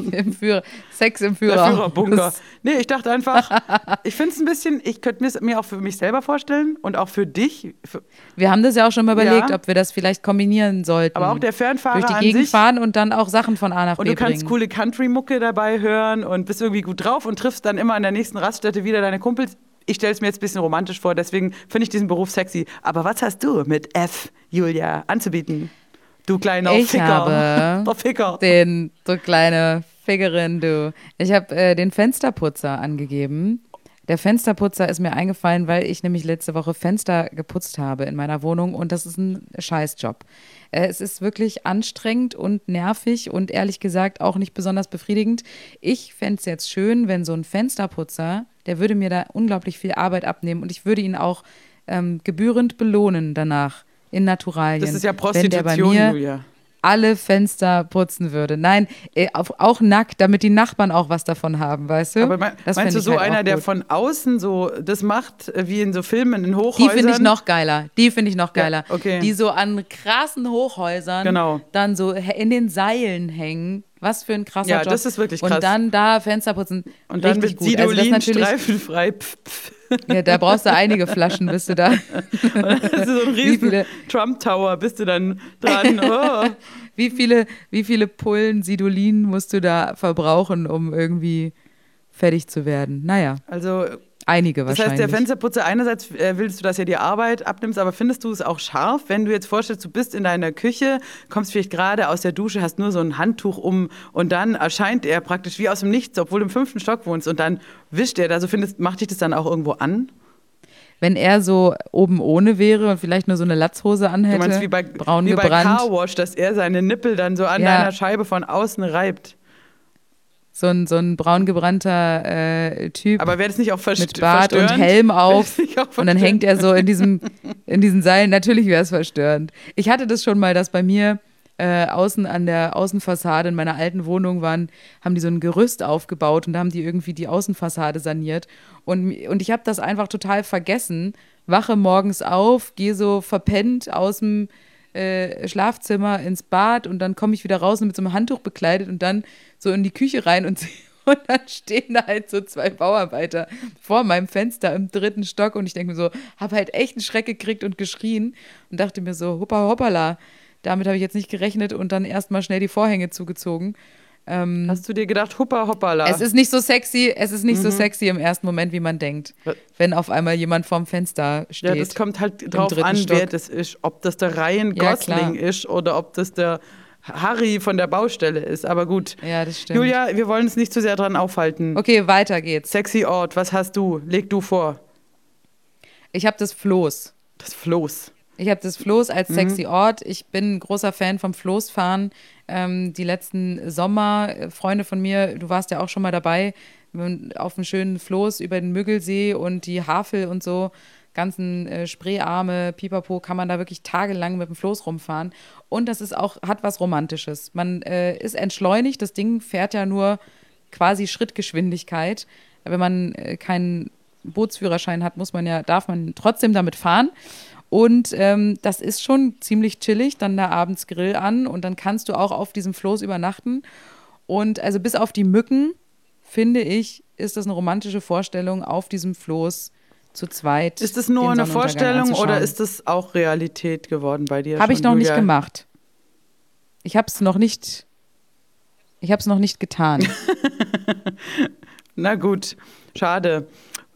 Sex im der Führerhaus. Führerbunker. Nee, ich dachte einfach, ich finde es ein bisschen, ich könnte mir auch für mich selber vorstellen und auch für dich. Wir haben das ja auch schon mal überlegt, Ja. ob wir das vielleicht kombinieren sollten. Aber auch der Fernfahrer durch die an Gegend sich. fahren und dann auch Sachen von A nach Und B du kannst bringen. coole Country-Mucke dabei hören und bist irgendwie gut drauf und triffst dann immer an der nächsten Raststätte wieder deine Kumpels. Ich stelle es mir jetzt ein bisschen romantisch vor, deswegen finde ich diesen Beruf sexy. Aber was hast du mit F, Julia, anzubieten? Du kleiner Ich Ficker. habe Der Ficker. du kleine Fickerin, du. Ich habe den Fensterputzer angegeben. Der Fensterputzer ist mir eingefallen, weil ich nämlich letzte Woche Fenster geputzt habe in meiner Wohnung und das ist ein Scheißjob. Es ist wirklich anstrengend und nervig und ehrlich gesagt auch nicht besonders befriedigend. Ich fände es jetzt schön, wenn so ein Fensterputzer, der würde mir da unglaublich viel Arbeit abnehmen und ich würde ihn auch gebührend belohnen danach in Naturalien. Das ist ja wenn der bei Prostitution, mir Julia. alle Fenster putzen würde. Nein, auch nackt, damit die Nachbarn auch was davon haben, weißt du? Aber Das meinst fänd du ich so halt auch einer, der gut. von außen so das macht, wie in so Filmen, in Die Hochhäusern? finde ich noch geiler. Die finde ich noch geiler. Ja, okay. Die so an krassen Hochhäusern Genau. dann so in den Seilen hängen. Was für ein krasser Ja, Job. das ist wirklich krass. Und dann da Fenster putzen. Und dann richtig mit gut. Also das Sidolin natürlich, streifenfrei. Pff, pff. ja, da brauchst du einige Flaschen, bist du da. Das ist so ein Wie riesen viele- Trump-Tower, bist du dann dran. Oh. Wie viele Pullen Sidolin musst du da verbrauchen, um irgendwie fertig zu werden? Naja, Also, einige das wahrscheinlich. heißt, der Fensterputzer, einerseits willst du, dass er dir Arbeit abnimmst, aber findest du es auch scharf, wenn du jetzt vorstellst, du bist in deiner Küche, kommst vielleicht gerade aus der Dusche, hast nur so ein Handtuch um und dann erscheint er praktisch wie aus dem Nichts, obwohl du im 5. Stock wohnst und dann wischt er da. So macht dich das dann auch irgendwo an? Wenn er so oben ohne wäre und vielleicht nur so eine Latzhose Du anhätte, meinst braun wie bei gebrannt, Carwash, dass er seine Nippel dann so an Ja. deiner Scheibe von außen reibt. so ein braun gebrannter Typ Aber wäre das nicht auch mit Bart und verstörend? Helm auf Wäre das nicht auch und dann verstörend? hängt er so in diesen Seilen. Natürlich wäre es verstörend. Ich hatte das schon mal, dass bei mir außen an der Außenfassade in meiner alten Wohnung haben die so ein Gerüst aufgebaut und da haben die irgendwie die Außenfassade saniert. Und ich habe das einfach total vergessen. Wache morgens auf, gehe so verpennt aus dem Schlafzimmer ins Bad und dann komme ich wieder raus und mit so einem Handtuch bekleidet und dann so in die Küche rein und dann stehen da halt so 2 Bauarbeiter vor meinem Fenster im 3. Stock und ich denke mir so, habe halt echt einen Schreck gekriegt und geschrien und dachte mir so, hoppa hoppala, damit habe ich jetzt nicht gerechnet und dann erstmal schnell die Vorhänge zugezogen. Hast du dir gedacht, huppa hoppala? Es ist nicht so sexy, so sexy im ersten Moment, wie man denkt, wenn auf einmal jemand vorm Fenster steht. Ja, das kommt halt drauf an, Stock. wer das ist. Ob das der Ryan Gosling ist oder ob das der Harry von der Baustelle ist. Aber gut. Ja, das stimmt. Julia, wir wollen uns nicht zu sehr dran aufhalten. Okay, weiter geht's. Sexy Ort, was hast du? Leg du vor. Ich habe das Floß. Das Floß. Ich habe das Floß als sexy Ort. Ich bin ein großer Fan vom Floßfahren. Die letzten Sommer, Freunde von mir, du warst ja auch schon mal dabei, auf einem schönen Floß über den Müggelsee und die Havel und so, ganzen Spreearme, Pipapo, kann man da wirklich tagelang mit dem Floß rumfahren. Und das ist auch, hat was Romantisches. Man ist entschleunigt, das Ding fährt ja nur quasi Schrittgeschwindigkeit. Wenn man keinen Bootsführerschein hat, darf man trotzdem damit fahren. Und das ist schon ziemlich chillig, dann da abends Grill an und dann kannst du auch auf diesem Floß übernachten. Und also bis auf die Mücken, finde ich, ist das eine romantische Vorstellung, auf diesem Floß zu zweit. Ist das nur den eine Sonnenuntergang Vorstellung anzuschauen. oder ist das auch Realität geworden bei dir? Habe ich schon, noch nicht Julia? gemacht. Ich habe es noch nicht getan. Na gut, schade.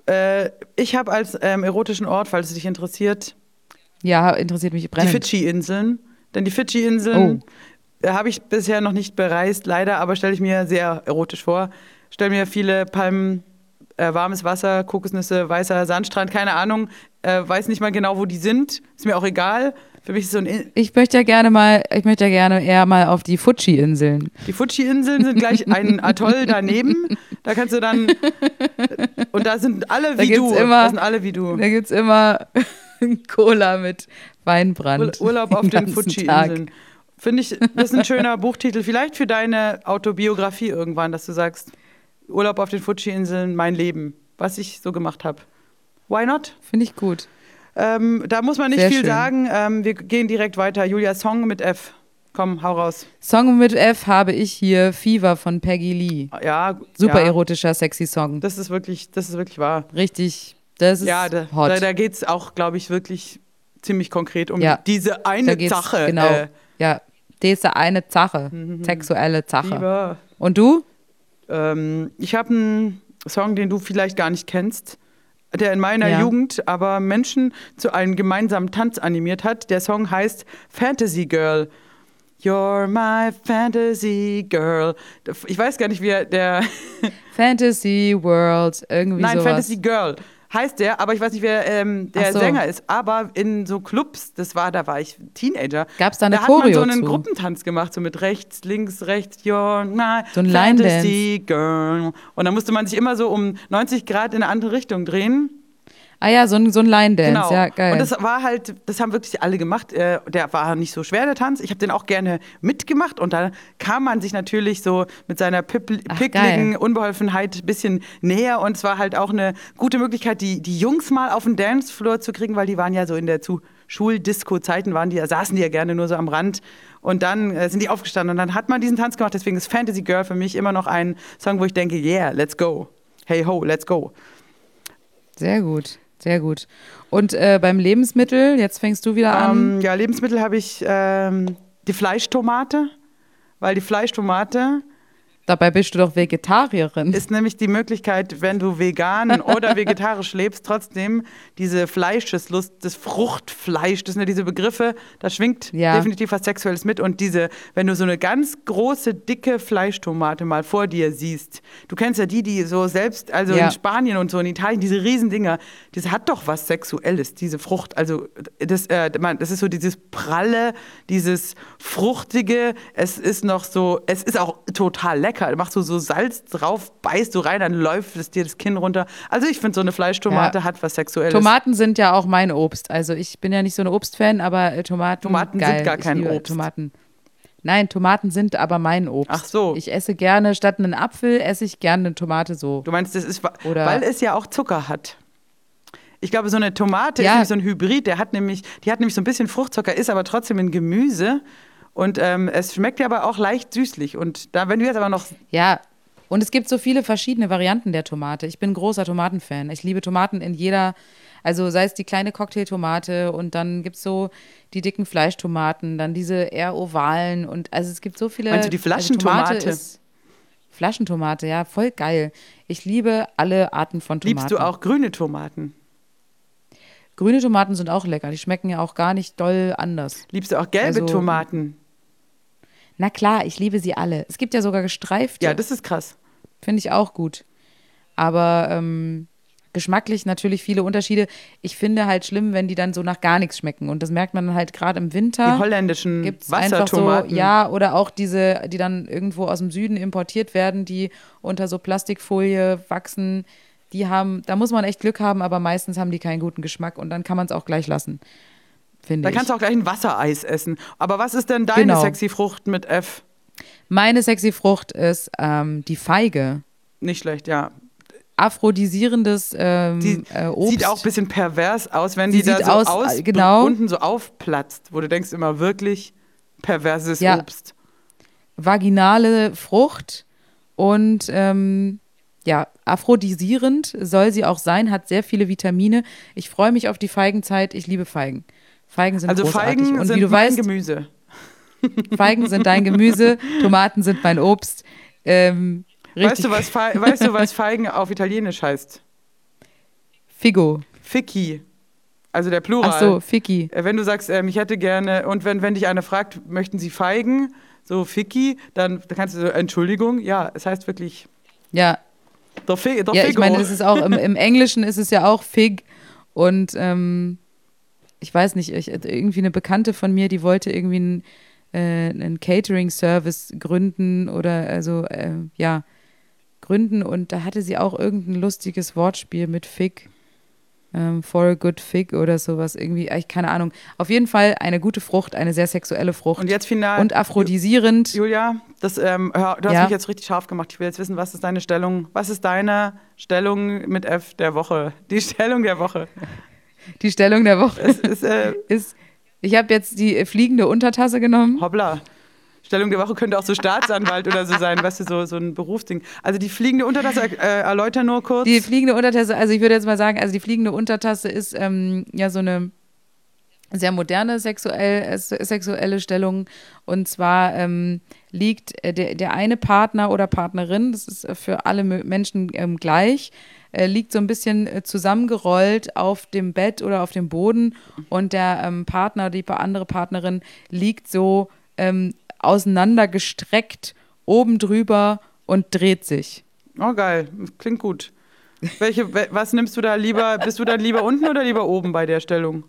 Ich habe als erotischen Ort, falls es dich interessiert, Ja, interessiert mich die brennend. Fidschi-Inseln. Denn die Fidschi-Inseln habe ich bisher noch nicht bereist, leider, aber stelle ich mir sehr erotisch vor. Stelle mir viele Palmen, warmes Wasser, Kokosnüsse, weißer Sandstrand, keine Ahnung, weiß nicht mal genau, wo die sind. Ist mir auch egal. Für mich ist so ein... Ich möchte ja gerne eher mal auf die Fuji-Inseln. Die Fuji-Inseln sind gleich ein Atoll daneben. Da kannst du dann... Und da sind alle wie du. Da sind alle wie du. Da gibt es immer Cola mit Weinbrand. Urlaub auf den Fuji-Inseln. Finde ich, das ist ein schöner Buchtitel. Vielleicht für deine Autobiografie irgendwann, dass du sagst, Urlaub auf den Fuji-Inseln, mein Leben, was ich so gemacht habe. Why not? Finde ich gut. Da muss man nicht Sehr viel schön. sagen. Wir gehen direkt weiter. Julia, Song mit F. Komm, hau raus. Song mit F habe ich hier, Fever von Peggy Lee. Ja, Super ja, erotischer, sexy Song. das ist wirklich wahr. Richtig, das ist Ja, hot. da geht es auch, glaube ich, wirklich ziemlich konkret um Ja. diese Da eine geht's- Sache. Genau, ja, diese eine Sache, sexuelle Sache. Lieber. Und du? Ich habe einen Song, den du vielleicht gar nicht kennst, der in meiner Ja. Jugend aber Menschen zu einem gemeinsamen Tanz animiert hat. Der Song heißt Fantasy Girl. You're my fantasy girl. Ich weiß gar nicht, wie der... Fantasy World, irgendwie Nein, sowas. Fantasy Girl heißt der, aber ich weiß nicht, wer der Ach so. Sänger ist. Aber in so Clubs, da war ich Teenager. Gab's da eine Da hat man Choreo so einen zu? Gruppentanz gemacht, so mit rechts, links, rechts, you're my So ein Line fantasy girl. Und dann musste man sich immer so um 90 Grad in eine andere Richtung drehen. Ah ja, so ein Line-Dance, Genau. ja, geil. Und das war halt, das haben wirklich alle gemacht. Der war nicht so schwer, der Tanz. Ich habe den auch gerne mitgemacht. Und da kam man sich natürlich so mit seiner pickligen Unbeholfenheit ein bisschen näher. Und es war halt auch eine gute Möglichkeit, die Jungs mal auf den Dancefloor zu kriegen, weil die waren ja so in der Schuldisco-Zeiten, saßen die ja gerne nur so am Rand. Und dann sind die aufgestanden und dann hat man diesen Tanz gemacht. Deswegen ist Fantasy Girl für mich immer noch ein Song, wo ich denke, yeah, let's go. Hey ho, let's go. Sehr gut, sehr gut. Und beim Lebensmittel, jetzt fängst du wieder an. Ja, Lebensmittel habe ich die Fleischtomate, weil die Fleischtomate Dabei bist du doch Vegetarierin. ist nämlich die Möglichkeit, wenn du vegan oder vegetarisch lebst, trotzdem diese Fleischeslust, das Fruchtfleisch, das sind ja diese Begriffe, da schwingt definitiv was Sexuelles mit. Und wenn du so eine ganz große, dicke Fleischtomate mal vor dir siehst, du kennst ja die so selbst, also in Spanien und so, in Italien, diese Riesendinger, das hat doch was Sexuelles, diese Frucht. Also das ist so dieses Pralle, dieses Fruchtige, es ist auch total lecker. Da machst du so Salz drauf, beißt du rein, dann läuft es dir das Kinn runter. Also ich finde, so eine Fleischtomate hat was Sexuelles. Tomaten sind ja auch mein Obst. Also ich bin ja nicht so eine Obstfan, aber Tomaten Tomaten geil. sind gar Ich kein liebe Obst. Tomaten. Nein, Tomaten sind aber mein Obst. Ach so. Ich esse gerne, statt einen Apfel, esse ich gerne eine Tomate so. Du meinst, das ist, Oder- weil es ja auch Zucker hat. Ich glaube, so eine Tomate ist Ja. nämlich so ein Hybrid, die hat nämlich so ein bisschen Fruchtzucker, ist aber trotzdem ein Gemüse. Und es schmeckt ja aber auch leicht süßlich. Und da, wenn du jetzt aber noch. Ja, und es gibt so viele verschiedene Varianten der Tomate. Ich bin großer Tomatenfan. Ich liebe Tomaten in jeder, also sei es die kleine Cocktailtomate und dann gibt es so die dicken Fleischtomaten, dann diese eher ovalen und also es gibt so viele. Meinst du die Flaschentomate? Also Tomate ist Flaschentomate, ja, voll geil. Ich liebe alle Arten von Tomaten. Liebst du auch grüne Tomaten? Grüne Tomaten sind auch lecker, die schmecken ja auch gar nicht doll anders. Liebst du auch gelbe Also- Tomaten? Na klar, ich liebe sie alle. Es gibt ja sogar gestreifte. Ja, das ist krass. Finde ich auch gut. Aber geschmacklich natürlich viele Unterschiede. Ich finde halt schlimm, wenn die dann so nach gar nichts schmecken. Und das merkt man dann halt gerade im Winter. Die holländischen Gibt's einfach so, Wassertomaten. ja, oder auch diese, die dann irgendwo aus dem Süden importiert werden, die unter so Plastikfolie wachsen. Die haben, da muss man echt Glück haben, aber meistens haben die keinen guten Geschmack und dann kann man es auch gleich lassen, finde Da ich. kannst du auch gleich ein Wassereis essen. Aber was ist denn deine Genau. sexy Frucht mit F? Meine sexy Frucht ist die Feige. Nicht schlecht, ja. Aphrodisierendes Die Obst. sieht auch ein bisschen pervers aus, wenn Sie die da sieht so aus, genau. unten so aufplatzt, wo du denkst immer wirklich perverses Ja. Obst. Vaginale Frucht und ja, aphrodisierend soll sie auch sein, hat sehr viele Vitamine. Ich freue mich auf die Feigenzeit. Ich liebe Feigen. Feigen sind Also großartig. Feigen und sind wie du mein weißt, Gemüse. Feigen sind dein Gemüse, Tomaten sind mein Obst. Richtig. Weißt du, was Feigen auf Italienisch heißt? Figo. Fici. Also der Plural. Ach so, Ficky. Wenn du sagst, ich hätte gerne, und wenn dich einer fragt, möchten Sie Feigen, so Fici, dann kannst du so, Entschuldigung, ja, es heißt wirklich Ja, der ja, Figo. ich meine, das ist auch im Englischen ist es ja auch Fig und ich weiß nicht, irgendwie eine Bekannte von mir, die wollte irgendwie einen Catering-Service gründen oder gründen und da hatte sie auch irgendein lustiges Wortspiel mit Fig, for a good fig oder sowas irgendwie, keine Ahnung. Auf jeden Fall eine gute Frucht, eine sehr sexuelle Frucht Und jetzt final. und aphrodisierend. Julia, du hast Ja. mich jetzt richtig scharf gemacht. Ich will jetzt wissen, was ist deine Stellung mit F der Woche? Die Stellung der Woche. Die Stellung der Woche Es ist, ist, ich habe jetzt die fliegende Untertasse genommen. hoppla. Stellung der Woche könnte auch so Staatsanwalt oder so sein, weißt du, so ein Berufsding. Also die fliegende Untertasse, erläuter nur kurz. Die fliegende Untertasse, also ich würde jetzt mal sagen, also die fliegende Untertasse ist ja so eine sehr moderne sexuelle Stellung. Und zwar liegt der eine Partner oder Partnerin, das ist für alle Menschen gleich, liegt so ein bisschen zusammengerollt auf dem Bett oder auf dem Boden und der Partner, die andere Partnerin liegt so auseinandergestreckt oben drüber und dreht sich. Oh, geil. Klingt gut. Was nimmst du da lieber? Bist du dann lieber unten oder lieber oben bei der Stellung?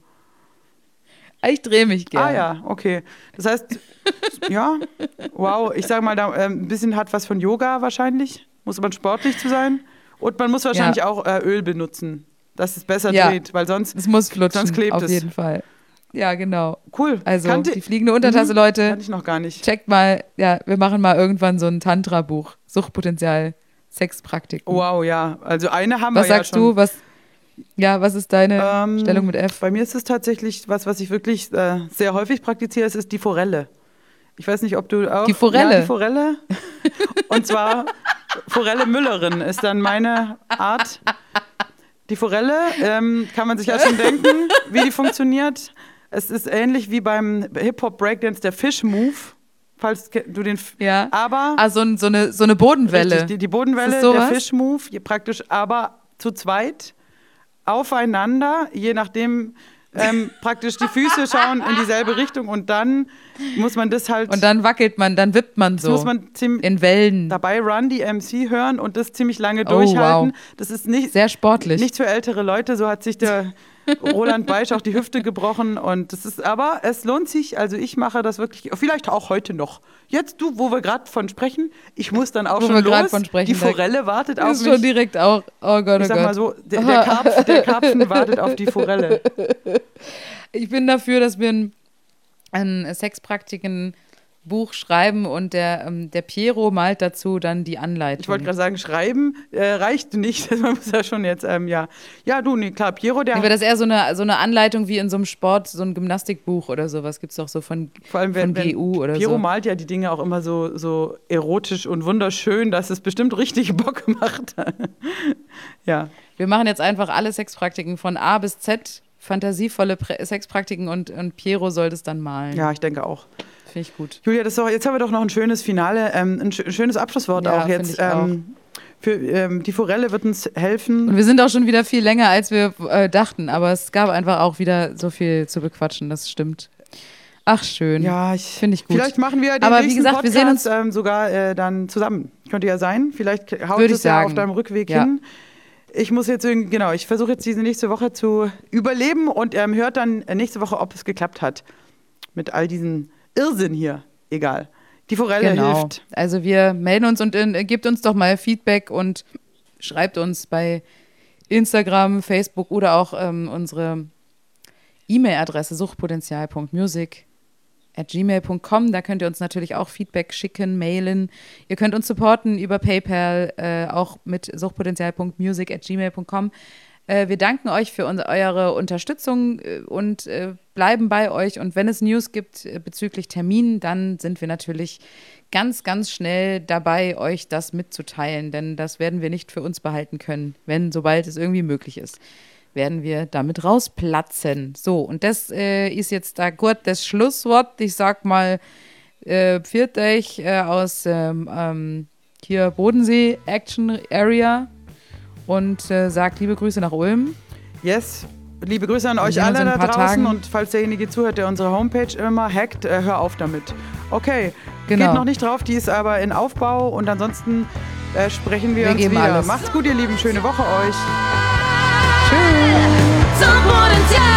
Ich drehe mich gerne. Ah ja, okay. Das heißt, ja, wow, ich sage mal, da ein bisschen hat was von Yoga wahrscheinlich. Muss man sportlich zu sein. Und man muss wahrscheinlich auch Öl benutzen, dass es besser dreht, weil sonst, Es muss flutschen, sonst klebt auf es. jeden Fall. Ja, genau. Cool. Also die fliegende Untertasse, Leute, Kannte ich noch gar nicht. checkt mal, ja, wir machen mal irgendwann so ein Tantra-Buch. Suchtpotenzial, Sexpraktiken. Wow, ja. Also eine haben Was wir sagst ja schon. du? Was ist deine Stellung mit F? Bei mir ist es tatsächlich was ich wirklich sehr häufig praktiziere, es ist die Forelle. Ich weiß nicht, ob du auch... Die Forelle? Ja, die Forelle. Und zwar Forelle Müllerin ist dann meine Art. Die Forelle, kann man sich ja schon denken, wie die funktioniert. Es ist ähnlich wie beim Hip-Hop-Breakdance der Fish-Move, falls du den... Ja. Aber... So eine Bodenwelle. Richtig, die Bodenwelle, Ist das der sowas? Fish-Move, praktisch aber zu zweit aufeinander, je nachdem praktisch die Füße schauen in dieselbe Richtung und dann muss man das halt... Und dann wackelt man, dann wippt man das so muss man in Wellen. dabei Run DMC hören und das ziemlich lange Oh, durchhalten. wow. Das ist nicht, Sehr sportlich. nichts für ältere Leute, so hat sich der Roland Beisch auch die Hüfte gebrochen und das ist, aber es lohnt sich, also ich mache das wirklich, vielleicht auch heute noch. Jetzt du, wo wir gerade von sprechen, ich muss dann auch Wo schon wir grad los. von sprechen, Die Forelle wartet auf ist mich. schon direkt auch, oh Gott, oh Ich sag Gott. mal so, der Karpfen wartet auf die Forelle. Ich bin dafür, dass wir ein Sexpraktiken Buch schreiben und der Piero malt dazu dann die Anleitung. Ich wollte gerade sagen, schreiben reicht nicht. Man muss ja schon jetzt, Ja, du, nee, klar, Piero, der... Das ist eher so eine Anleitung wie in so einem Sport, so ein Gymnastikbuch oder sowas. Gibt es doch so von GU oder so. Piero malt ja die Dinge auch immer so erotisch und wunderschön, dass es bestimmt richtig Bock macht. Ja. Wir machen jetzt einfach alle Sexpraktiken von A bis Z, fantasievolle Sexpraktiken und Piero soll das dann malen. Ja, ich denke auch. Finde ich gut. Julia, jetzt haben wir doch noch ein schönes Finale, ein schönes Abschlusswort Ja, auch jetzt. ich auch. Für die Forelle wird uns helfen. Und wir sind auch schon wieder viel länger, als wir dachten, aber es gab einfach auch wieder so viel zu bequatschen, das stimmt. Ach, schön. Ja, finde ich gut. Vielleicht machen wir den aber nächsten wie gesagt, Podcast wir sehen uns sogar dann zusammen. Könnte ja sein. Vielleicht haut Würde es ich ja sagen. auf deinem Rückweg Ja. hin. Ich muss jetzt ich versuche jetzt diese nächste Woche zu überleben und hört dann nächste Woche, ob es geklappt hat. Mit all diesen Irrsinn hier. Egal. Die Forelle hilft. Also wir melden uns und gebt uns doch mal Feedback und schreibt uns bei Instagram, Facebook oder auch unsere E-Mail-Adresse suchtpotenzial.music@gmail.com. Da könnt ihr uns natürlich auch Feedback schicken, mailen. Ihr könnt uns supporten über PayPal, auch mit suchtpotenzial.music@gmail.com. Wir danken euch für eure Unterstützung und bleiben bei euch. Und wenn es News gibt bezüglich Terminen, dann sind wir natürlich ganz, ganz schnell dabei, euch das mitzuteilen. Denn das werden wir nicht für uns behalten können, sobald es irgendwie möglich ist, werden wir damit rausplatzen. So, und das ist jetzt da gut das Schlusswort. Ich sag mal, pfiat euch aus hier Bodensee Action Area. Und sagt liebe Grüße nach Ulm. Yes. Liebe Grüße an euch sehen uns alle in da ein paar draußen. Tagen. Und falls derjenige zuhört, der unsere Homepage immer hackt, hör auf damit. Okay, Genau. geht noch nicht drauf, die ist aber in Aufbau. Und ansonsten sprechen wir uns geben wieder. alles. Macht's gut, ihr Lieben. Schöne Woche euch. Tschüss. Suchtpotenzial.